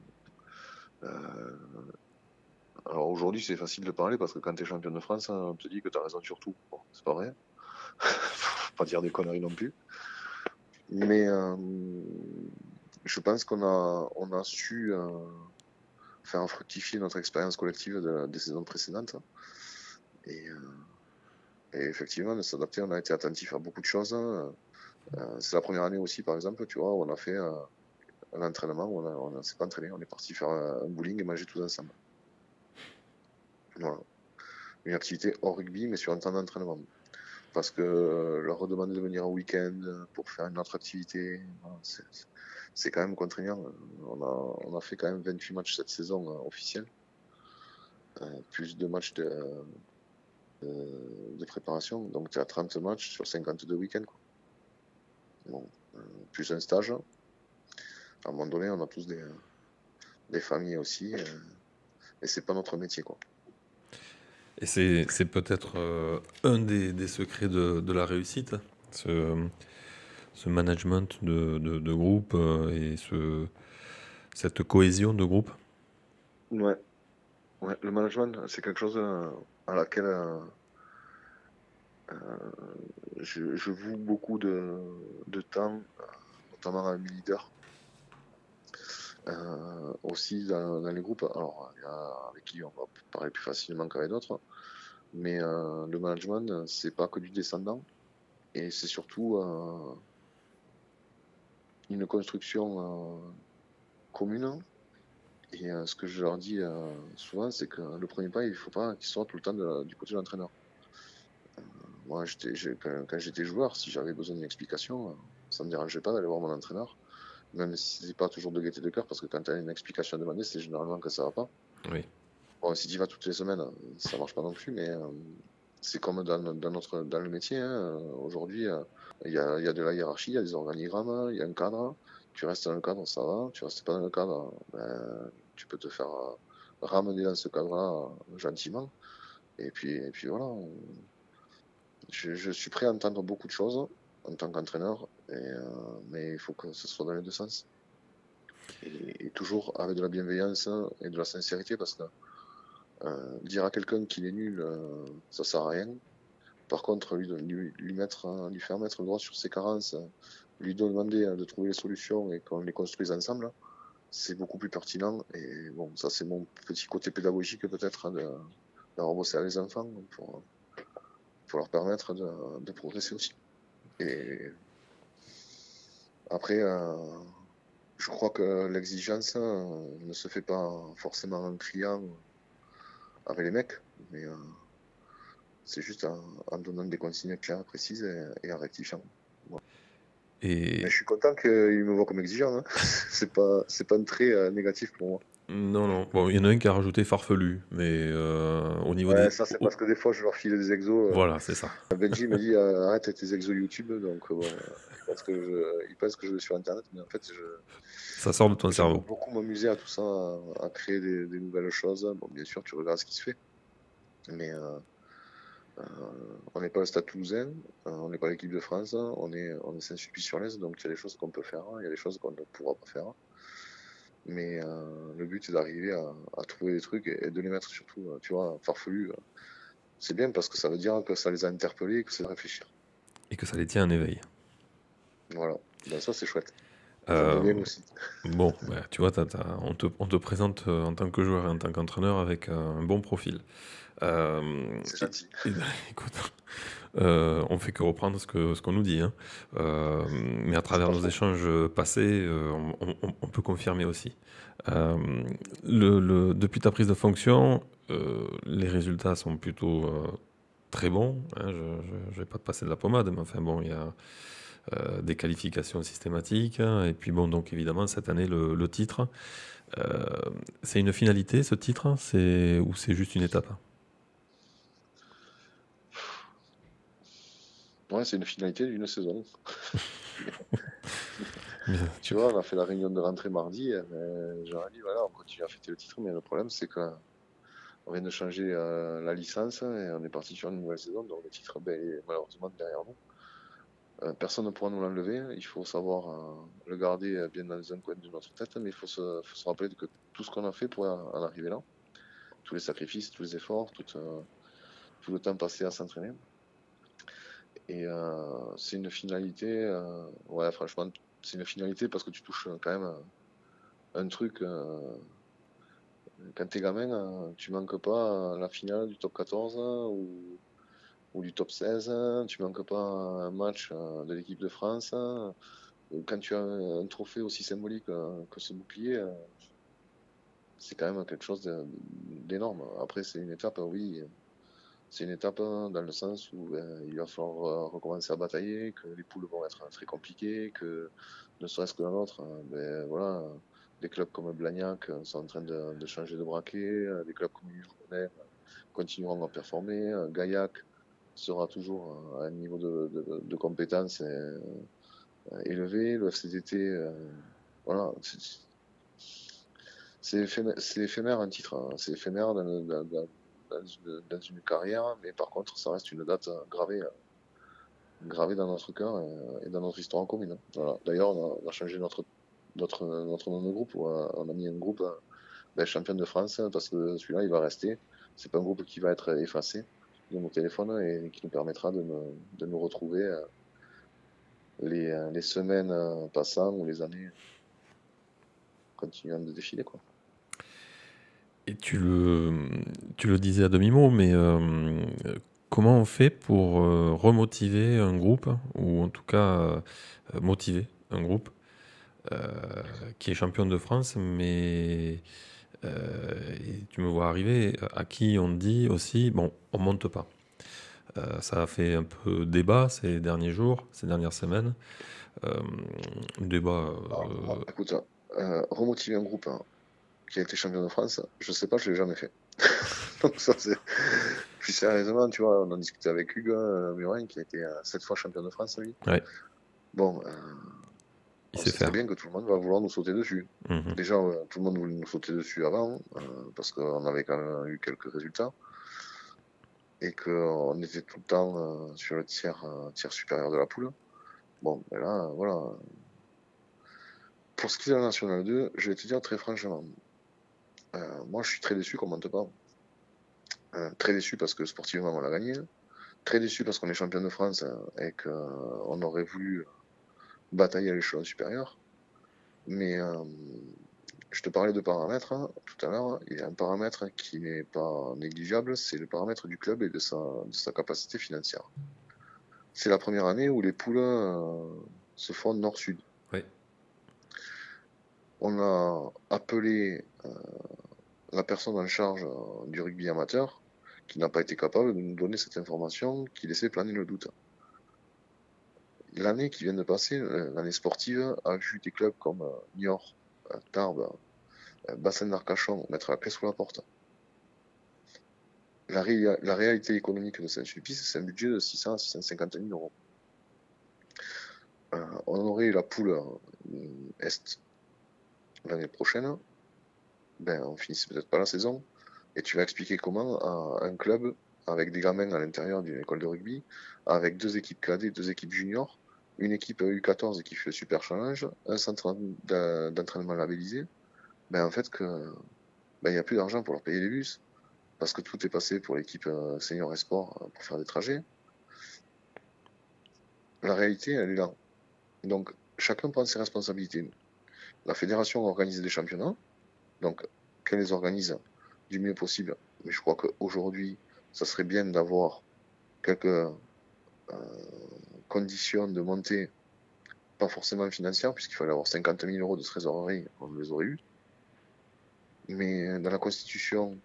Alors aujourd'hui, c'est facile de parler parce que quand tu es champion de France, on te dit que tu as raison sur tout. Bon, c'est pas vrai. Faut pas dire des conneries non plus. Mais je pense qu'on a su faire fructifier notre expérience collective des saisons précédentes. Et effectivement, de s'adapter, on a été attentif à beaucoup de choses. C'est la première année aussi, par exemple, tu vois, où on a fait un entraînement où on ne s'est pas entraîné. On est parti faire un bowling et manger tous ensemble. Voilà. Une activité hors rugby, mais sur un temps d'entraînement. Parce que leur redemander de venir un week-end pour faire une autre activité, voilà, c'est quand même contraignant. On a fait quand même 28 matchs cette saison officiels, plus de matchs de préparation. Donc tu as 30 matchs sur 52 week-ends. Quoi. Bon, plus un stage. À un moment donné, on a tous des familles aussi. Et c'est pas notre métier, quoi. Et c'est peut-être un des secrets de la réussite, ce management de groupe et cette cohésion de groupe. Ouais, le management, c'est quelque chose à laquelle je voue beaucoup de temps, notamment à mes leaders. Aussi dans les groupes, alors il y a avec qui on va parler plus facilement qu'avec d'autres, mais le management, c'est pas que du descendant, et c'est surtout une construction commune. Et ce que je leur dis souvent, c'est que le premier pas, il faut pas qu'il soit tout le temps du côté de l'entraîneur. Moi, quand j'étais joueur, si j'avais besoin d'une explication, ça me dérangeait pas d'aller voir mon entraîneur. Même si c'est pas toujours de gaieté de cœur, parce que quand tu as une explication à demander, c'est généralement que ça va pas. Oui. Bon, si tu y vas toutes les semaines, ça marche pas non plus, mais c'est comme dans le métier. Hein. Aujourd'hui, il y a de la hiérarchie, il y a des organigrammes, il y a un cadre. Tu restes dans le cadre, ça va. Tu restes pas dans le cadre, ben, tu peux te faire ramener dans ce cadre-là gentiment. Et puis voilà. Je suis prêt à entendre beaucoup de choses en tant qu'entraîneur, mais il faut que ce soit dans les deux sens. Et toujours avec de la bienveillance et de la sincérité, parce que dire à quelqu'un qu'il est nul, ça sert à rien. Par contre, lui faire mettre le doigt sur ses carences, lui demander de trouver les solutions et qu'on les construise ensemble, c'est beaucoup plus pertinent. Et bon, ça c'est mon petit côté pédagogique peut-être d'avoir bossé avec les enfants pour leur permettre de progresser aussi. Et après, je crois que l'exigence ne se fait pas forcément en criant avec les mecs, mais c'est juste en donnant des consignes claires, précises et en rectifiant. Voilà. Mais je suis content qu'il me voit comme exigeant. Hein. C'est pas un trait négatif pour moi. Non. Bon, il y en a un qui a rajouté farfelu, mais au niveau des... ça c'est parce que des fois je leur file des exos. Voilà, c'est ça. Benji me dit arrête tes exos YouTube, donc bon, il pense que je vais sur Internet, mais en fait ça sort de ton cerveau. J'ai beaucoup m'amuser à tout ça, à créer des nouvelles choses. Bon, bien sûr, tu regardes ce qui se fait, mais on n'est pas le Stade Toulousain, on n'est pas l'équipe de France, on est Saint-Sulpice-sur-Lez, donc il y a des choses qu'on peut faire, il y a des choses qu'on ne pourra pas faire. Mais le but est d'arriver à trouver des trucs et de les mettre surtout, tu vois, farfelus. C'est bien parce que ça veut dire que ça les a interpellés et que c'est réfléchir. Et que ça les tient en éveil. Voilà, ben, ça c'est chouette. Aussi. Bon, tu vois, on te présente en tant que joueur et en tant qu'entraîneur avec un bon profil. C'est gentil. Écoute, on fait que reprendre ce qu'on nous dit, hein. Mais à travers nos échanges passés, on peut confirmer aussi. Depuis ta prise de fonction, les résultats sont plutôt très bons. Hein, je vais pas te passer de la pommade, mais enfin bon, il y a des qualifications systématiques. Et puis bon, donc évidemment, cette année, le titre, c'est une finalité, ce titre, ou c'est juste une étape? Ouais, c'est une finalité d'une saison. Tu vois, on a fait la réunion de rentrée mardi. J'aurais dit, voilà, on continue à fêter le titre, mais le problème, c'est qu'on vient de changer la licence et on est parti sur une nouvelle saison. Donc le titre est malheureusement derrière nous. Personne ne pourra nous l'enlever. Il faut savoir le garder bien dans un coin de notre tête, mais il faut se rappeler que tout ce qu'on a fait pour en arriver là, tous les sacrifices, tous les efforts, tout le temps passé à s'entraîner. Et c'est une finalité, ouais, franchement, c'est une finalité parce que tu touches quand même un truc. Quand t'es gamin, tu manques pas la finale du top 14 ou du top 16, tu manques pas un match de l'équipe de France. Quand tu as un trophée aussi symbolique que ce bouclier, c'est quand même quelque chose d'énorme. Après, c'est une étape, oui. C'est une étape dans le sens où il va falloir recommencer à batailler, que les poules vont être très compliquées, que ne serait-ce que la nôtre, voilà, des clubs comme Blagnac sont en train de changer de braquet, des clubs comme Union continueront à performer, Gaillac sera toujours à un niveau de compétence élevé, le FCDT, voilà, c'est éphémère un titre, hein. C'est éphémère dans une carrière, mais par contre ça reste une date gravée dans notre cœur et dans notre histoire commune. Voilà. D'ailleurs on a changé notre nom de groupe, on a mis un groupe champion de France parce que celui-là il va rester, c'est pas un groupe qui va être effacé de nos téléphones et qui nous permettra de nous retrouver les semaines passant ou les années continuant de défiler, quoi. Et tu le disais à demi-mot, mais comment on fait pour remotiver un groupe, ou en tout cas motiver un groupe qui est champion de France, mais et tu me vois arriver, à qui on dit aussi, bon, on monte pas. Ça a fait un peu débat ces derniers jours, ces dernières semaines. Débat... Écoute, remotiver un groupe qui a été champion de France, je sais pas, je l'ai jamais fait. Donc ça c'est... Plus sérieusement, tu vois, on en discutait avec Hugues Murin, qui a été 7 fois champion de France, lui. Ouais. Bon, Il On sait sait très faire. bien que tout le monde va vouloir nous sauter dessus. Mhm. Déjà, tout le monde voulait nous sauter dessus avant, parce qu'on avait quand même eu quelques résultats, et qu'on était tout le temps sur le tiers supérieur de la poule. Bon, ben là, voilà. Pour ce qui est de la Nationale 2, je vais te dire très franchement, moi je suis très déçu qu'on monte pas. Très déçu parce que sportivement on l'a gagné. Très déçu parce qu'on est champion de France et qu'on aurait voulu batailler à l'échelon supérieur. Mais je te parlais de paramètres tout à l'heure. Il y a un paramètre qui n'est pas négligeable, c'est le paramètre du club et de sa capacité financière. C'est la première année où les poules se font nord-sud. Oui. On a appelé la personne en charge du rugby amateur qui n'a pas été capable de nous donner cette information qui laissait planer le doute. L'année qui vient de passer, l'année sportive, a vu des clubs comme Niort, Tarbes, Bassin d'Arcachon mettre la clé sous la porte. La réalité économique de Saint-Sulpice, c'est un budget de 600 à 650 000 euros. On aurait la poule Est l'année prochaine, ben on finissait peut-être pas la saison, et tu vas expliquer comment à un club avec des gamins à l'intérieur d'une école de rugby, avec 2 équipes cadets, 2 équipes juniors, une équipe U14 qui fait le Super Challenge, un centre d'entraînement labellisé, ben en fait il n'y a plus d'argent pour leur payer les bus, parce que tout est passé pour l'équipe senior et sport pour faire des trajets. La réalité, elle est là. Donc, chacun prend ses responsabilités. La fédération organise des championnats, donc qu'elle les organise du mieux possible. Mais je crois qu'aujourd'hui, ça serait bien d'avoir quelques conditions de montée, pas forcément financières, puisqu'il fallait avoir 50 000 euros de trésorerie, on les aurait eu. Mais dans la constitution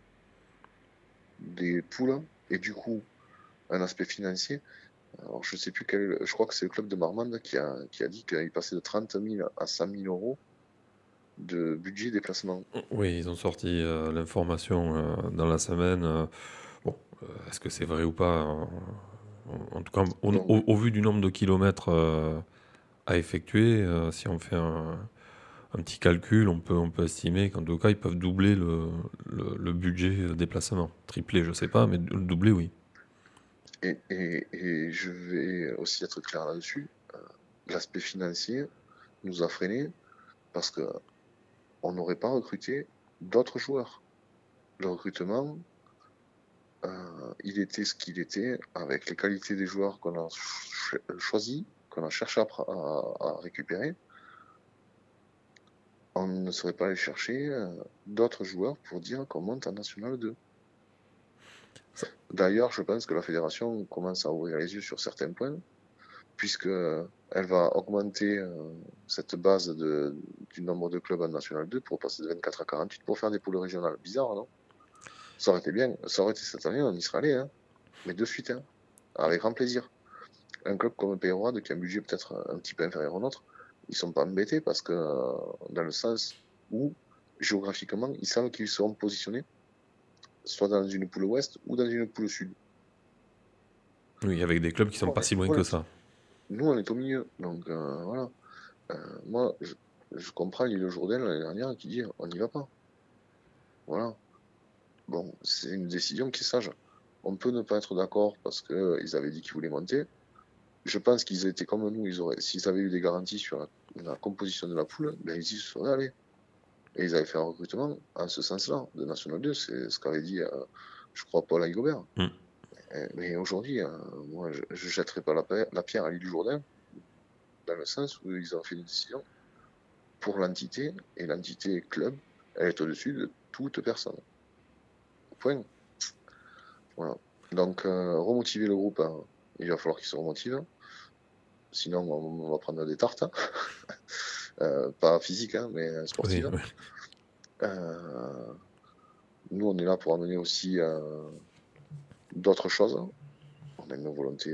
des poules, et du coup, un aspect financier, alors je sais plus je crois que c'est le club de Marmande qui a dit qu'il passait de 30 000 à 100 000 euros de budget déplacement. Oui, ils ont sorti l'information dans la semaine. Bon, est-ce que c'est vrai ou pas en tout cas, au vu du nombre de kilomètres à effectuer, si on fait un petit calcul, on peut estimer qu'en tout cas, ils peuvent doubler le budget déplacement. Tripler, je sais pas, mais le doubler, oui. Et je vais aussi être clair là-dessus. L'aspect financier nous a freinés parce que on n'aurait pas recruté d'autres joueurs. Le recrutement, il était ce qu'il était avec les qualités des joueurs qu'on a choisis, qu'on a cherché à récupérer. On ne serait pas allé chercher d'autres joueurs pour dire qu'on monte en National 2. D'ailleurs, je pense que la fédération commence à ouvrir les yeux sur certains points, puisque elle va augmenter cette base du nombre de clubs en National 2 pour passer de 24 à 48 pour faire des poules régionales. Bizarre, non? Ça aurait été bien, ça aurait été cette année, on y serait allé, mais de suite, avec grand plaisir. Un club comme Peyroide, qui a un budget peut-être un petit peu inférieur au nôtre, ils sont pas embêtés parce que dans le sens où, géographiquement, ils savent qu'ils seront positionnés soit dans une poule ouest ou dans une poule sud. Oui, avec des clubs qui sont pas si loin que ça. Nous, on est au milieu. Donc, voilà. Moi, je comprends l'île Jourdain l'année dernière qui dit on n'y va pas. Voilà. Bon, c'est une décision qui est sage. On peut ne pas être d'accord parce qu'ils avaient dit qu'ils voulaient monter. Je pense qu'ils étaient comme nous. S'ils avaient eu des garanties sur la composition de la poule, ben, ils y seraient allés. Et ils avaient fait un recrutement en ce sens-là, de National 2. C'est ce qu'avait dit, je crois, Paul Aigobert. Mais aujourd'hui, moi, je ne jetterai pas la pierre à l'île Jourdain, dans le sens où ils ont fait une décision pour l'entité, et l'entité club, elle est au-dessus de toute personne. Point. Voilà. Donc, remotiver le groupe, il va falloir qu'il se remotive. Sinon, on va prendre des tartes. Pas physiques, mais sportives. Oui, oui. Nous, on est là pour amener aussi d'autres choses. On a une volonté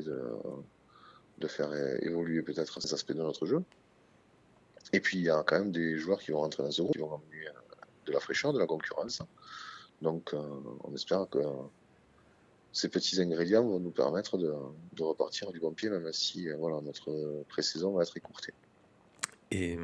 de faire évoluer peut-être ces aspects de notre jeu. Et puis, il y a quand même des joueurs qui vont rentrer dans ce groupe, qui vont amener de la fraîcheur, de la concurrence. Donc, on espère que ces petits ingrédients vont nous permettre de repartir du bon pied, même si voilà, notre pré-saison va être écourtée. Et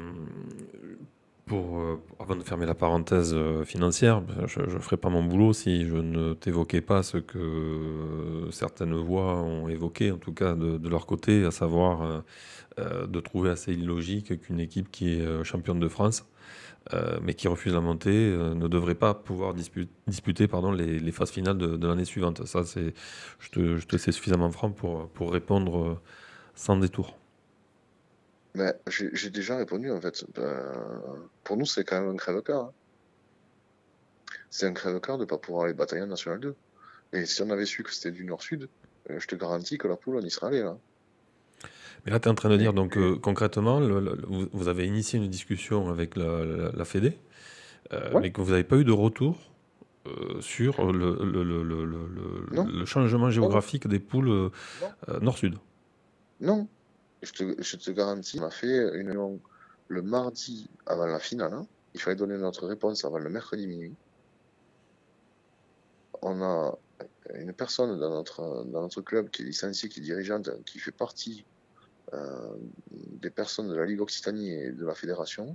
avant de fermer la parenthèse financière, je ne ferai pas mon boulot si je ne t'évoquais pas ce que certaines voix ont évoqué, en tout cas de leur côté, à savoir de trouver assez illogique qu'une équipe qui est championne de France, mais qui refuse la montée, ne devrait pas pouvoir disputer les phases finales de l'année suivante. Ça, je te sais suffisamment franc pour répondre sans détour. Mais j'ai déjà répondu en fait. Pour nous, c'est quand même un crève-cœur. Hein. C'est un crève-cœur de ne pas pouvoir aller batailler en National 2. Et si on avait su que c'était du Nord-Sud, je te garantis que la poule, on y serait allé là. Mais là, tu es en train de dire, donc concrètement, vous avez initié une discussion avec la Fédé, mais que vous n'avez pas eu de retour sur le changement géographique des poules Nord-Sud. Non, je te garantis, on a fait une réunion le mardi avant la finale. Hein. Il fallait donner notre réponse avant le mercredi minuit. On a une personne dans notre club qui est licenciée, qui est dirigeante, qui fait partie des personnes de la Ligue Occitanie et de la Fédération.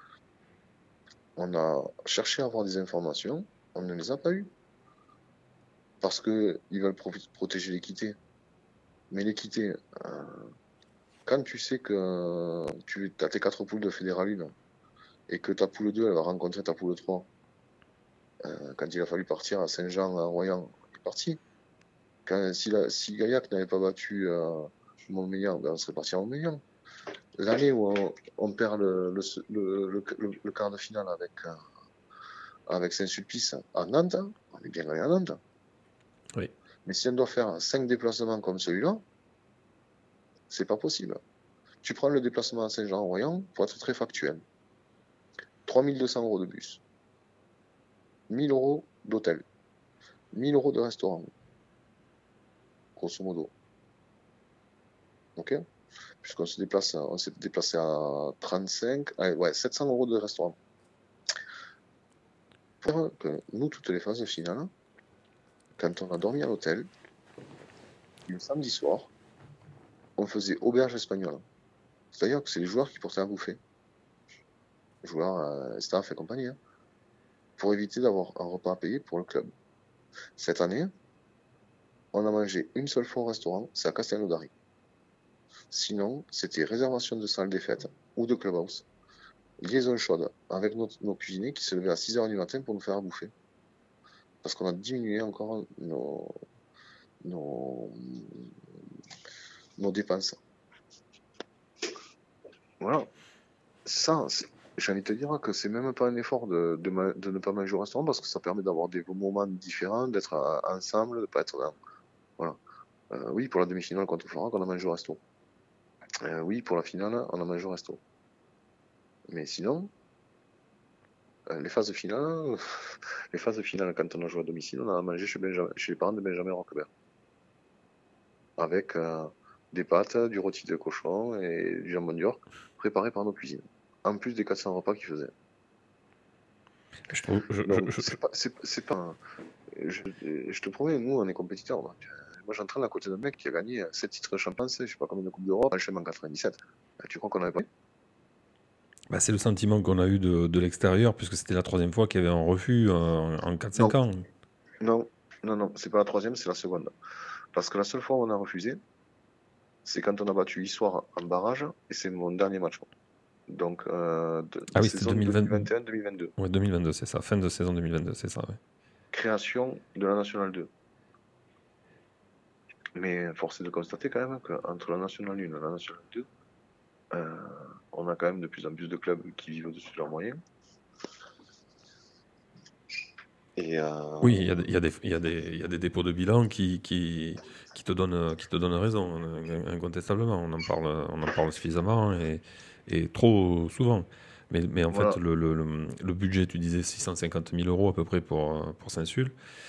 On a cherché à avoir des informations, on ne les a pas eues. Parce qu'ils veulent protéger l'équité. Mais l'équité, quand tu sais que tu as tes 4 poules de Fédéral 1 et que ta poule 2 elle va rencontrer ta poule 3, quand il a fallu partir à Saint-Jean, à Royan, il est parti. Si Gaillac n'avait pas battu Montmélian, on serait parti à Montmélian. L'année où on perd le quart de finale avec Saint-Sulpice à Nantes, on est bien allé à Nantes. Oui. Mais si on doit faire 5 déplacements comme celui-là, c'est pas possible. Tu prends le déplacement à Saint-Jean-Royan, pour être très factuel. 3200 € de bus. 1000 € d'hôtel. 1000 € de restaurant. Grosso modo. Ok ? Puisqu'on s'est déplacé à 35, 700 € de restaurant. Pour que nous, toutes les phases finales, quand on a dormi à l'hôtel, le samedi soir, on faisait auberge espagnole. C'est-à-dire que c'est les joueurs qui portaient à bouffer. Les joueurs, staff et compagnie. Hein, pour éviter d'avoir un repas à payer pour le club. Cette année, on a mangé une seule fois au restaurant, c'est à Castelnaudary. Sinon, c'était réservation de salle des fêtes ou de clubhouse. Liaison chaude avec nos cuisiniers qui se levaient à 6h du matin pour nous faire à bouffer. Parce qu'on a diminué encore nos dépenses. Voilà. Ça, j'ai envie de te dire que c'est même pas un effort de ne pas manger au restaurant parce que ça permet d'avoir des moments différents, d'être ensemble, de ne pas être dans... Voilà. Oui, pour la demi-finale contre Florac, on a mangé au resto. Oui, pour la finale, on a mangé au resto. Mais sinon, les phases finales, quand on a joué à domicile, on a mangé chez les parents de Benjamin Roquebert. Avec des pâtes, du rôti de cochon et du jambon d'York préparé par nos cuisines. En plus des 400 repas qu'ils faisaient. C'est pas. Je te promets, nous, on est compétiteurs. Donc, moi, j'entraîne à côté d'un mec qui a gagné 7 titres de champion, je sais pas combien de Coupe d'Europe, enchaînement en 97. Tu crois qu'on avait pas c'est le sentiment qu'on a eu de l'extérieur, puisque c'était la 3e fois qu'il y avait un refus en 4-5 ans. Non, c'est pas la 3e, c'est la 2e. Parce que la seule fois où on a refusé, c'est quand on a battu Issoire en barrage, et c'est mon dernier match. Donc, c'était 2021-2022. Oui, 2022, c'est ça. Fin de saison 2022, c'est ça. Ouais. Création de la Nationale 2. Mais force est de constater quand même qu'entre la Nationale 1 et la Nationale 2, on a quand même de plus en plus de clubs qui vivent au-dessus de leurs moyens. Et oui, il y a des dépôts de bilan qui te donnent raison, incontestablement. On en parle suffisamment et trop souvent. Mais en fait, le budget, tu disais 650 000 € à peu près pour Saint-Sul.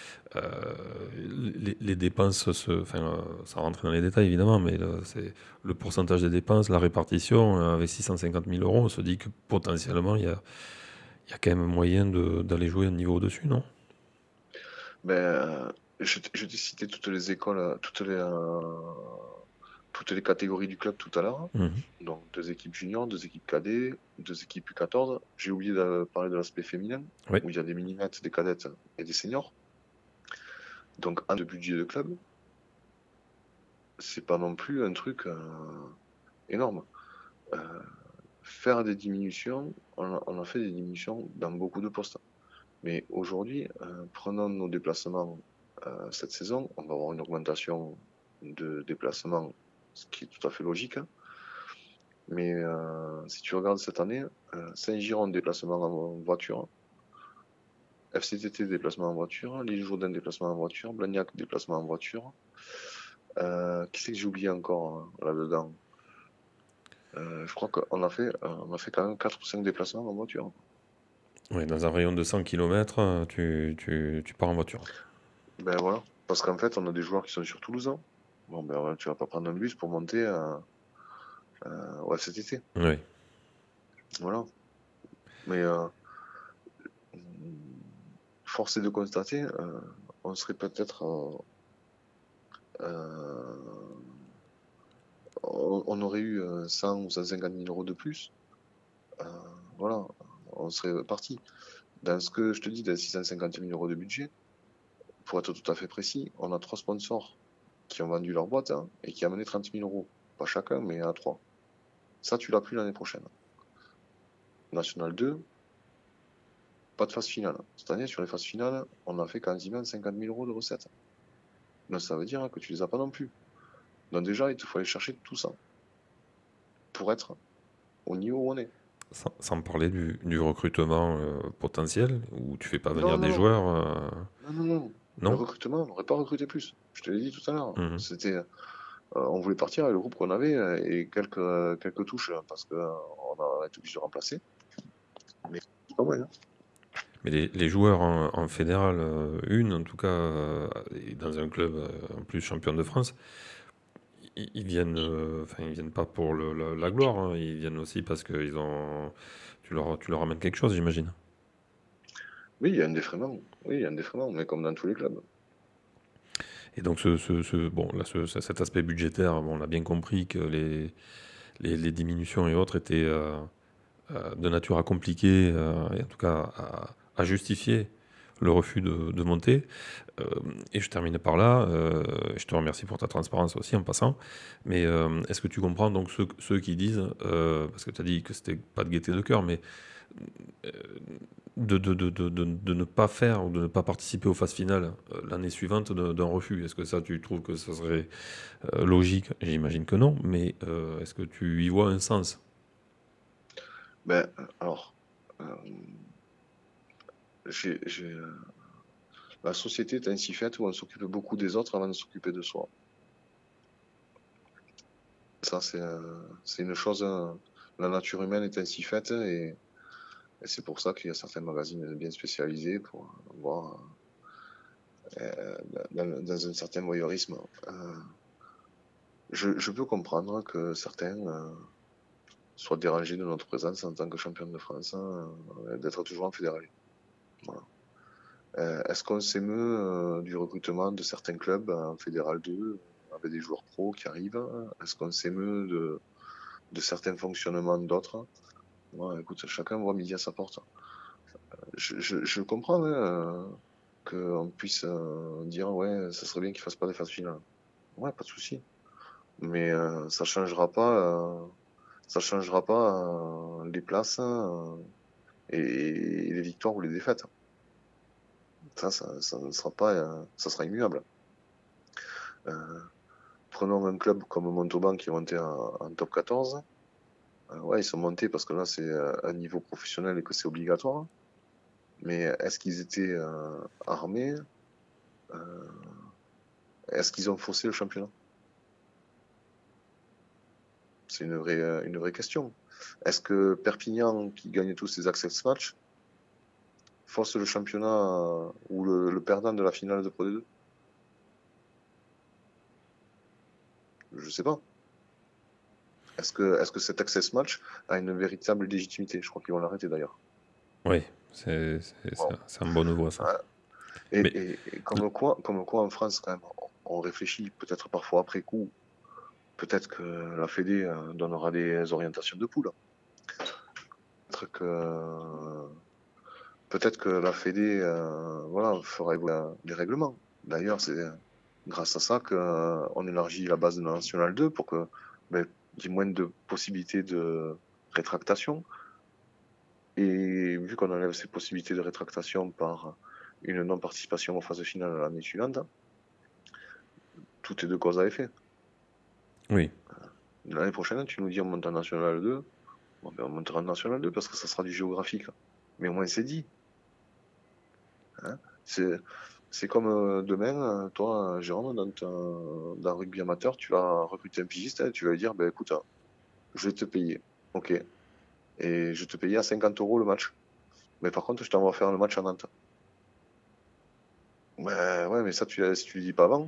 Les dépenses, ça rentre dans les détails évidemment, mais c'est le pourcentage des dépenses, la répartition, avec 650 000 €, on se dit que potentiellement, il y a quand même moyen d'aller jouer un niveau au-dessus, non ? Je t'ai cité toutes les écoles, toutes les catégories du club tout à l'heure. Mhm. Donc 2 équipes juniors, 2 équipes cadets, 2 équipes U14. J'ai oublié de parler de l'aspect féminin, Oui. où il y a des minimettes, des cadettes et des seniors. Donc un de budget de club, c'est pas non plus un truc énorme. Faire des diminutions, on a fait des diminutions dans beaucoup de postes. Mais aujourd'hui, prenons nos déplacements cette saison, on va avoir une augmentation de déplacements, ce qui est tout à fait logique. Mais si tu regardes cette année, Saint-Giron, déplacement en voiture, FCTT, déplacement en voiture, L'Île-Jourdain, déplacement en voiture, Blagnac, déplacement en voiture. Qui c'est que j'ai oublié encore là-dedans? Je crois qu'on a fait quand même 4 ou 5 déplacements en voiture. Ouais, dans un rayon de 100 km, tu pars en voiture. Ben voilà, parce qu'en fait, on a des joueurs qui sont sur Toulouse. Bon, ben tu vas pas prendre un bus pour monter au FCTT. Oui. Voilà. Mais force est de constater, on serait peut-être... on aurait eu 100 ou 150 000 euros de plus. Voilà, on serait parti. Dans ce que je te dis, dans 650 000 euros de budget, pour être tout à fait précis, on a 3 sponsors qui ont vendu leur boîte et qui ont amené 30 000 euros. Pas chacun, mais à 3. Ça, tu l'as plus l'année prochaine. National 2, pas de phase finale. Cette année, sur les phases finales, on a fait quasiment 50 000 euros de recettes. Donc ça veut dire que tu les as pas non plus. Donc déjà, il te faut aller chercher tout ça pour être au niveau où on est. Sans parler du recrutement potentiel, où tu fais pas venir des Non. joueurs. Non. Non. Le recrutement, on n'aurait pas recruté plus. Je te l'ai dit tout à l'heure. Mhm. C'était, on voulait partir avec le groupe qu'on avait et quelques touches parce qu'on a été obligé de remplacer. Mais c'est pas mal. Mais les joueurs en fédéral 1, en tout cas, et dans un club en plus champion de France, ils viennent, ils viennent pas pour la gloire, hein. Ils viennent aussi parce que tu leur amènes quelque chose, j'imagine. Oui, il y a un défraiement. Mais comme dans tous les clubs. Et donc cet aspect budgétaire, on a bien compris que les diminutions et autres étaient de nature à compliquer, et en tout cas à justifier le refus de monter. Et je termine par là. Je te remercie pour ta transparence aussi en passant. Mais est-ce que tu comprends donc ceux qui disent, parce que tu as dit que c'était pas de gaieté de cœur, mais de ne pas faire ou de ne pas participer aux phases finales l'année suivante d'un refus? Est-ce que ça, tu trouves que ça serait logique? J'imagine que non, mais est-ce que tu y vois un sens? Ben, alors, la société est ainsi faite où on s'occupe beaucoup des autres avant de s'occuper de soi. Ça, c'est une chose. La nature humaine est ainsi faite et c'est pour ça qu'il y a certains magazines bien spécialisés pour voir dans un certain voyeurisme. Je peux comprendre que certains soient dérangés de notre présence en tant que champion de France, d'être toujours en fédéral. Voilà. Est-ce qu'on s'émeut du recrutement de certains clubs en Fédéral 2 avec des joueurs pros qui arrivent? Est-ce qu'on s'émeut de certains fonctionnements d'autres? Ouais, écoute, chacun voit midi à sa porte. Je comprends qu'on puisse dire ouais, ça serait bien qu'ils fassent pas des phases finales. Ouais, pas de souci. Mais ça changera pas les places et les victoires ou les défaites. Ça ne sera pas, ça sera immuable. Prenons un club comme Montauban qui est monté en top 14. Ouais, ils sont montés parce que là c'est un niveau professionnel et que c'est obligatoire. Mais est-ce qu'ils étaient armés? Est-ce qu'ils ont faussé le championnat? C'est une vraie question. Est-ce que Perpignan, qui gagne tous ses access matchs, force le championnat ou le perdant de la finale de Pro D2? Je sais pas. Est-ce que cet access match a une véritable légitimité? Je crois qu'ils vont l'arrêter d'ailleurs. Oui, c'est un bon voie ça. Et comme quoi en France, quand même, on réfléchit peut-être parfois après coup, peut-être que la Fédé donnera des orientations de poule. Peut-être que la Fédé fera évoluer les règlements. D'ailleurs, c'est grâce à ça qu'on élargit la base de la Nationale 2 pour que il y ait moins de possibilités de rétractation. Et vu qu'on enlève ces possibilités de rétractation par une non-participation aux phases finales l'année suivante, tout est de cause à effet. Oui. L'année prochaine, tu nous dis on monte en National 2. Bon, on montera en National 2 parce que ça sera du géographique. Mais au moins c'est dit. Hein, c'est comme demain, toi, Jérôme, dans le rugby amateur, tu vas recruter un pigiste et tu vas lui dire, écoute, je vais te payer. Ok. Et je vais te payer à 50 € le match. Mais par contre, je t'envoie faire le match à Nantes. Ouais, mais ça, si tu le dis pas avant,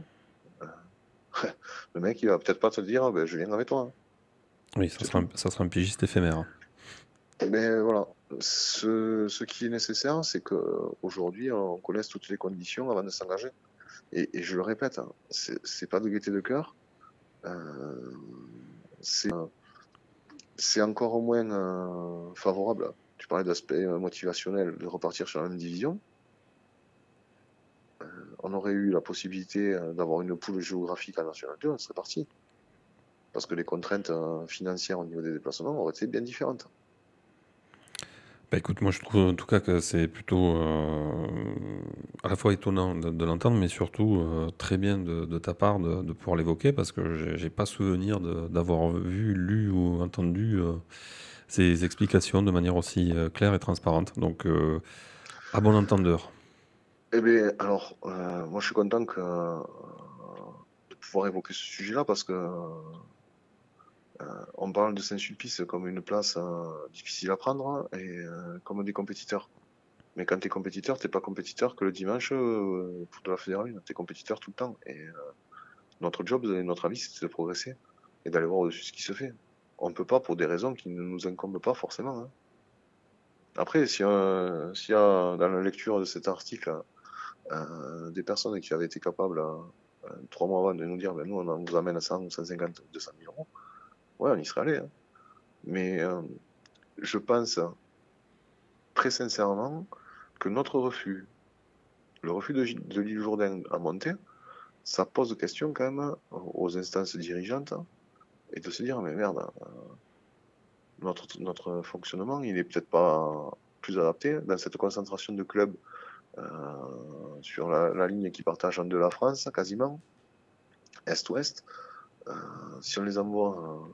le mec, il va peut-être pas te dire, je viens avec toi. Hein. Oui, ça sera un pigiste éphémère. Mais voilà. Ce qui est nécessaire, c'est qu'aujourd'hui, on connaisse toutes les conditions avant de s'engager. Et je le répète, hein, c'est pas de gaieté de cœur. C'est encore moins favorable. Tu parlais d'aspect motivationnel de repartir sur la même division. On aurait eu la possibilité d'avoir une poule géographique à National 2, on serait parti. Parce que les contraintes financières au niveau des déplacements auraient été bien différentes. Écoute, moi je trouve en tout cas que c'est plutôt à la fois étonnant de l'entendre, mais surtout très bien de ta part de pouvoir l'évoquer, parce que j'ai pas souvenir d'avoir vu, lu ou entendu ces explications de manière aussi claire et transparente. Donc, à bon entendeur. Eh bien, alors, moi je suis content de pouvoir évoquer ce sujet-là, parce que on parle de Saint-Sulpice comme une place difficile à prendre et comme des compétiteurs. Mais quand tu es compétiteur, t'es pas compétiteur que le dimanche pour de la Fédérale 1. Tu es compétiteur tout le temps. Et notre job, notre avis, c'est de progresser et d'aller voir au-dessus ce qui se fait. On ne peut pas pour des raisons qui ne nous incombent pas forcément. Hein. Après, s'il y a dans la lecture de cet article des personnes qui avaient été capables 3 mois avant de nous dire nous on vous amène à 100, 150, 200 000 €, ouais, on y serait allé. Hein. Mais je pense très sincèrement que notre refus, le refus de l'île Jourdain à monter, ça pose question quand même aux instances dirigeantes et de se dire mais merde, notre fonctionnement il est peut-être pas plus adapté dans cette concentration de clubs sur la ligne qui partage en deux la France quasiment, est-ouest. Si on les envoie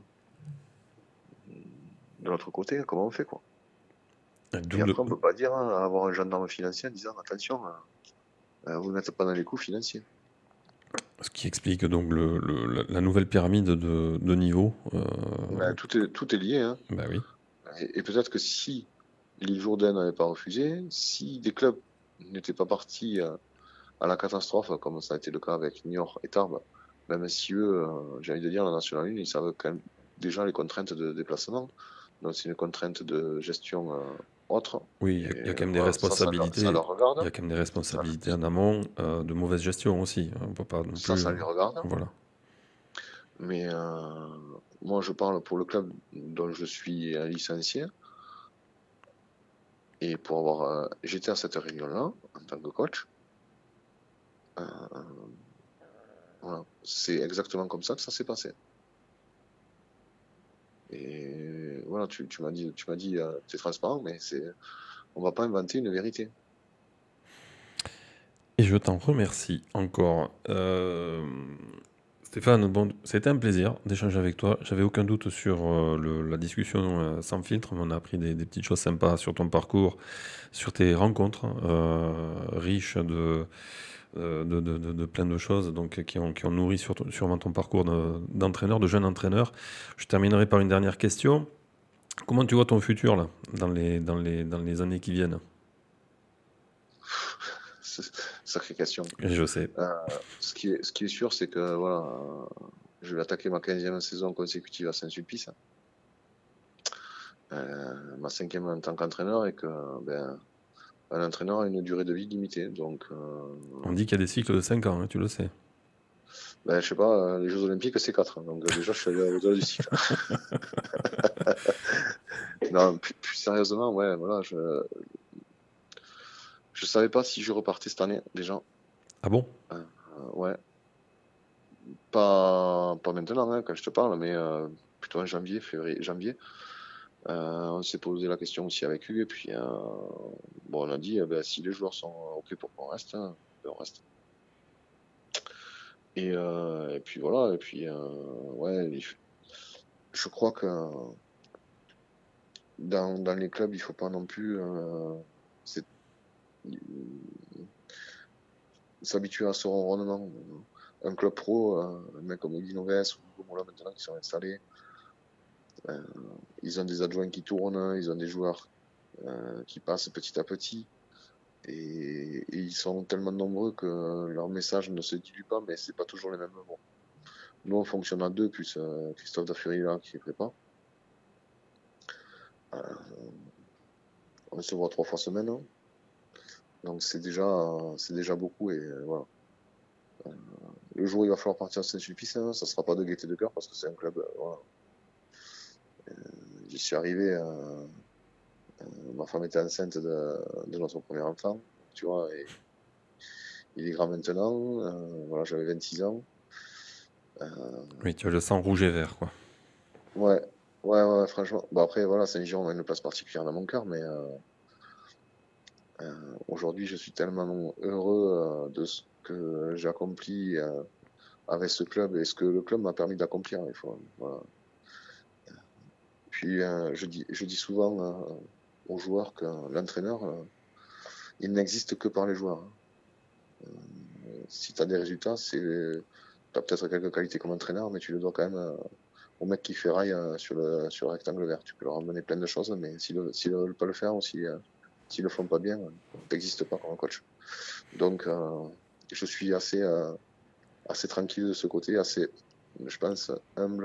de l'autre côté, comment on fait quoi? Et après on peut pas dire avoir un gendarme financier en disant attention, vous ne mettez pas dans les coûts financiers. Ce qui explique donc la nouvelle pyramide de niveau. Tout est lié. Hein. Oui. Et peut-être que si l'île Jourdain n'avait pas refusé, si des clubs n'étaient pas partis à la catastrophe, comme ça a été le cas avec Niort et Tarbes, même si eux, j'ai envie de dire, la National 1, ils savent quand même déjà les contraintes de déplacement. Donc c'est une contrainte de gestion autre. Oui, il y a quand même des responsabilités. Ça leur regarde. Il y a quand même des responsabilités en amont de mauvaise gestion aussi. On peut pas non plus, ça les regarde. Voilà. Mais moi, je parle pour le club dont je suis licencié. Et pour avoir... j'étais à cette réunion-là, en tant que coach. Voilà. C'est exactement comme ça que ça s'est passé. Et voilà, tu m'as dit, c'est transparent, mais on va pas inventer une vérité. Et je t'en remercie encore. Stéphane, bon, c'était un plaisir d'échanger avec toi. J'avais aucun doute sur la discussion sans filtre, mais on a appris des petites choses sympas sur ton parcours, sur tes rencontres riches de plein de choses donc, qui ont nourri sûrement ton parcours d'entraîneur, de jeune entraîneur. Je terminerai par une dernière question. Comment tu vois ton futur là, dans les années qui viennent? Sacrée question. Je sais. Ce qui est sûr, c'est que voilà, je vais attaquer ma 15e saison consécutive à Saint-Sulpice. Ma 5e en tant qu'entraîneur, et que un entraîneur a une durée de vie limitée. Donc, on dit qu'il y a des cycles de 5 ans, hein, tu le sais. Ben, je sais pas, les Jeux Olympiques, c'est 4. Donc, déjà, je suis allé au-delà du cycle. Non, plus sérieusement, ouais, voilà, je savais pas si je repartais cette année, déjà. Ah bon? Ouais. Pas maintenant, hein, quand je te parle, mais plutôt en janvier, février, janvier. On s'est posé la question aussi avec Hugues, et puis bon, on a dit, ben, si les joueurs sont OK pour qu'on reste, hein, ben, on reste. Et puis voilà, et puis ouais, je crois que dans les clubs, il faut pas non plus c'est- s'habituer à ce ronronnement. Un club pro, un mec comme Guinoves ou Moula maintenant qui sont installés, ils ont des adjoints qui tournent, ils ont des joueurs qui passent petit à petit. Et ils sont tellement nombreux que leur message ne se dilue pas, mais c'est pas toujours les mêmes mots. Nous, on fonctionne à deux, plus Christophe Daffuri là qui est prépa. Euh, on se voit 3 fois semaine, hein. Donc c'est déjà beaucoup. Et voilà. Le jour où il va falloir partir à Saint-Sulpice, hein, ça sera pas de gaieté de cœur parce que c'est un club. Voilà. J'y suis arrivé. Ma femme était enceinte de notre premier enfant, tu vois. Et il est grand maintenant. Voilà, j'avais 26 ans. Oui, tu as le sang rouge et vert, quoi. Ouais, ouais, franchement. Bah après, voilà, Saint-Giron a une place particulière dans mon cœur, mais aujourd'hui, je suis tellement heureux de ce que j'ai accompli avec ce club et ce que le club m'a permis d'accomplir. Voilà. Puis, je dis souvent aux joueurs que l'entraîneur, il n'existe que par les joueurs, hein. Si tu as des résultats, tu as peut-être quelques qualités comme entraîneur, mais tu le dois quand même au mec qui ferraille sur le rectangle vert. Tu peux leur amener plein de choses, mais s'ils ne veulent pas le faire ou s'ils le font pas bien, t'existes pas comme coach. Donc, je suis assez tranquille de ce côté, assez, je pense, humble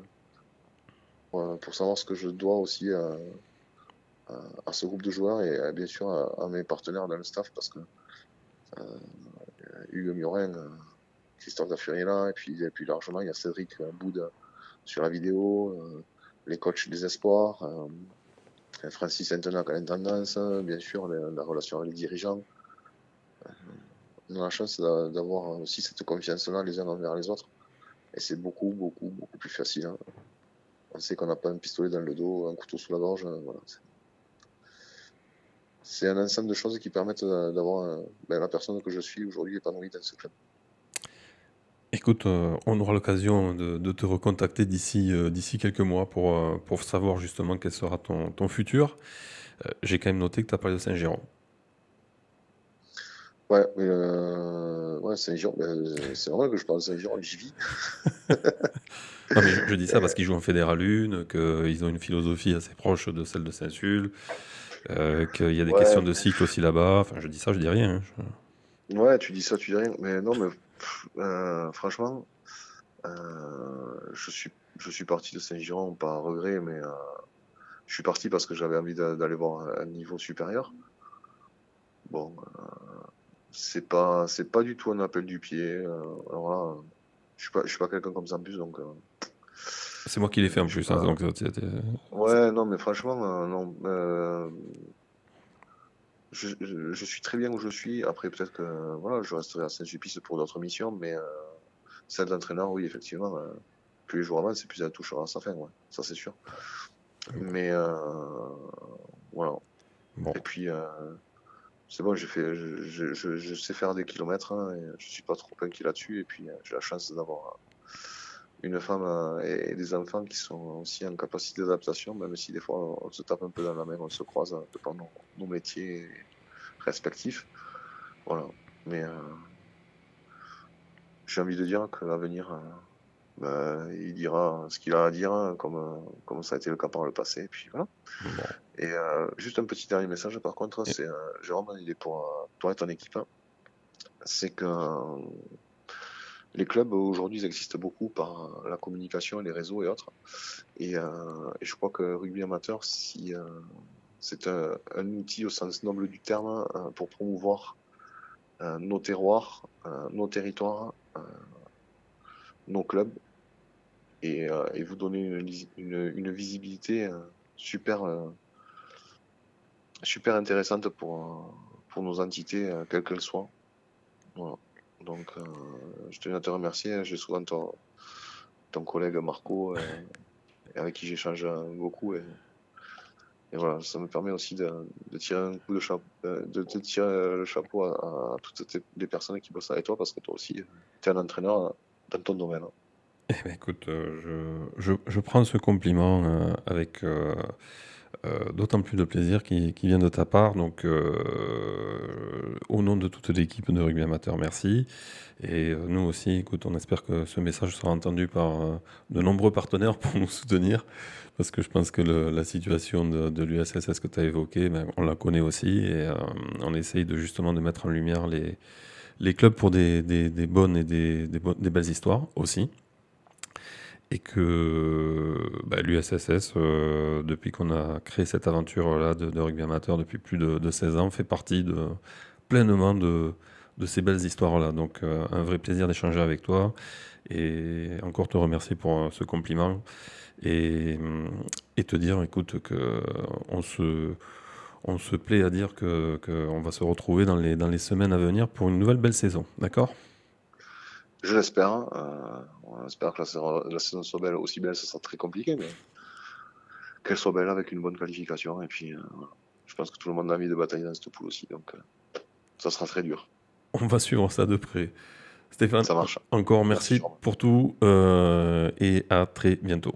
pour savoir ce que je dois aussi à ce groupe de joueurs et bien sûr à mes partenaires dans le staff parce que Hugues Murin, Christophe Daffuriella, et puis largement, il y a Cédric Boud sur la vidéo, les coachs des espoirs, Francis Saint-Enac à l'intendance, bien sûr, la relation avec les dirigeants. On a la chance d'avoir aussi cette confiance-là les uns envers les autres. Et c'est beaucoup, beaucoup, beaucoup plus facile, hein. On sait qu'on n'a pas un pistolet dans le dos, un couteau sous la gorge. Voilà. C'est un ensemble de choses qui permettent d'avoir la personne que je suis aujourd'hui épanouie dans ce club. Écoute, on aura l'occasion de te recontacter d'ici quelques mois pour savoir justement quel sera ton futur. J'ai quand même noté que tu as parlé de Saint-Géron. Ouais, Saint-Giron, c'est normal que je parle de Saint-Giron, j'y vis. Non, mais je dis ça parce qu'ils jouent en Fédéral 1, qu'ils ont une philosophie assez proche de celle de Saint-Sul, qu'il y a des questions de cycle aussi là-bas. Enfin, je dis ça, je dis rien, hein. Ouais, tu dis ça, tu dis rien. Mais non, mais franchement, je suis parti de Saint-Giron, pas à regret, mais je suis parti parce que j'avais envie d'aller voir un niveau supérieur. Bon, c'est pas du tout un appel du pied. Alors là, je suis pas quelqu'un comme ça en plus, donc. C'est moi qui l'ai fait en Je suis plus, hein, pas. donc Ouais, non, mais franchement, non. Je suis très bien où je suis. Après, peut-être que voilà, je resterai à Saint-Sulpice pour d'autres missions, mais celle d'entraîneur, oui, effectivement, plus les jours avancent, plus elle touchera à sa fin, ouais, ça c'est sûr. Mais voilà. bon. Et puis, c'est bon, je sais faire des kilomètres, hein, et je suis pas trop inquiet là-dessus. Et puis, j'ai la chance d'avoir une femme et des enfants qui sont aussi en capacité d'adaptation, même si des fois on se tape un peu dans la main, on se croise de par nos métiers respectifs. Voilà. Mais j'ai envie de dire que l'avenir, il dira ce qu'il a à dire, hein, comme ça a été le cas par le passé. Et puis voilà. Bon. Et juste un petit dernier message, par contre, c'est j'ai vraiment une idée pour toi et ton équipe, hein. C'est que les clubs aujourd'hui ils existent beaucoup par la communication, les réseaux et autres. Et je crois que rugby amateur, si c'est un outil au sens noble du terme pour promouvoir nos terroirs, nos territoires, nos clubs et vous donner une visibilité super intéressante pour nos entités, quelles qu'elles soient. Voilà. Donc, je tenais à te remercier. J'ai souvent ton collègue Marco, avec qui j'échange beaucoup. Et voilà, ça me permet aussi de tirer un coup de chapeau, de te tirer le chapeau à toutes les personnes qui bossent avec toi, parce que toi aussi, tu es un entraîneur dans ton domaine. Eh ben, écoute, je prends ce compliment avec d'autant plus de plaisir qui vient de ta part. Donc, au nom de toute l'équipe de rugby amateur, merci. Et nous aussi, écoute, on espère que ce message sera entendu par de nombreux partenaires pour nous soutenir. Parce que je pense que la situation de l'USSS que tu as évoquée, ben, on la connaît aussi. Et on essaye justement de mettre en lumière les clubs pour des bonnes et des belles histoires aussi. Et que l'USSS, depuis qu'on a créé cette aventure-là de rugby amateur depuis plus de 16 ans, fait partie pleinement de ces belles histoires-là. Donc un vrai plaisir d'échanger avec toi et encore te remercier pour ce compliment et te dire, écoute, que on se plaît à dire qu'on va se retrouver dans les semaines à venir pour une nouvelle belle saison. D'accord ? Je l'espère. On espère que la saison soit belle. Aussi belle, ça sera très compliqué, mais qu'elle soit belle avec une bonne qualification. Et puis, voilà. Je pense que tout le monde a envie de batailler dans cette poule aussi. Donc, ça sera très dur. On va suivre ça de près. Stéphane, Ça marche. encore merci pour tout et à très bientôt.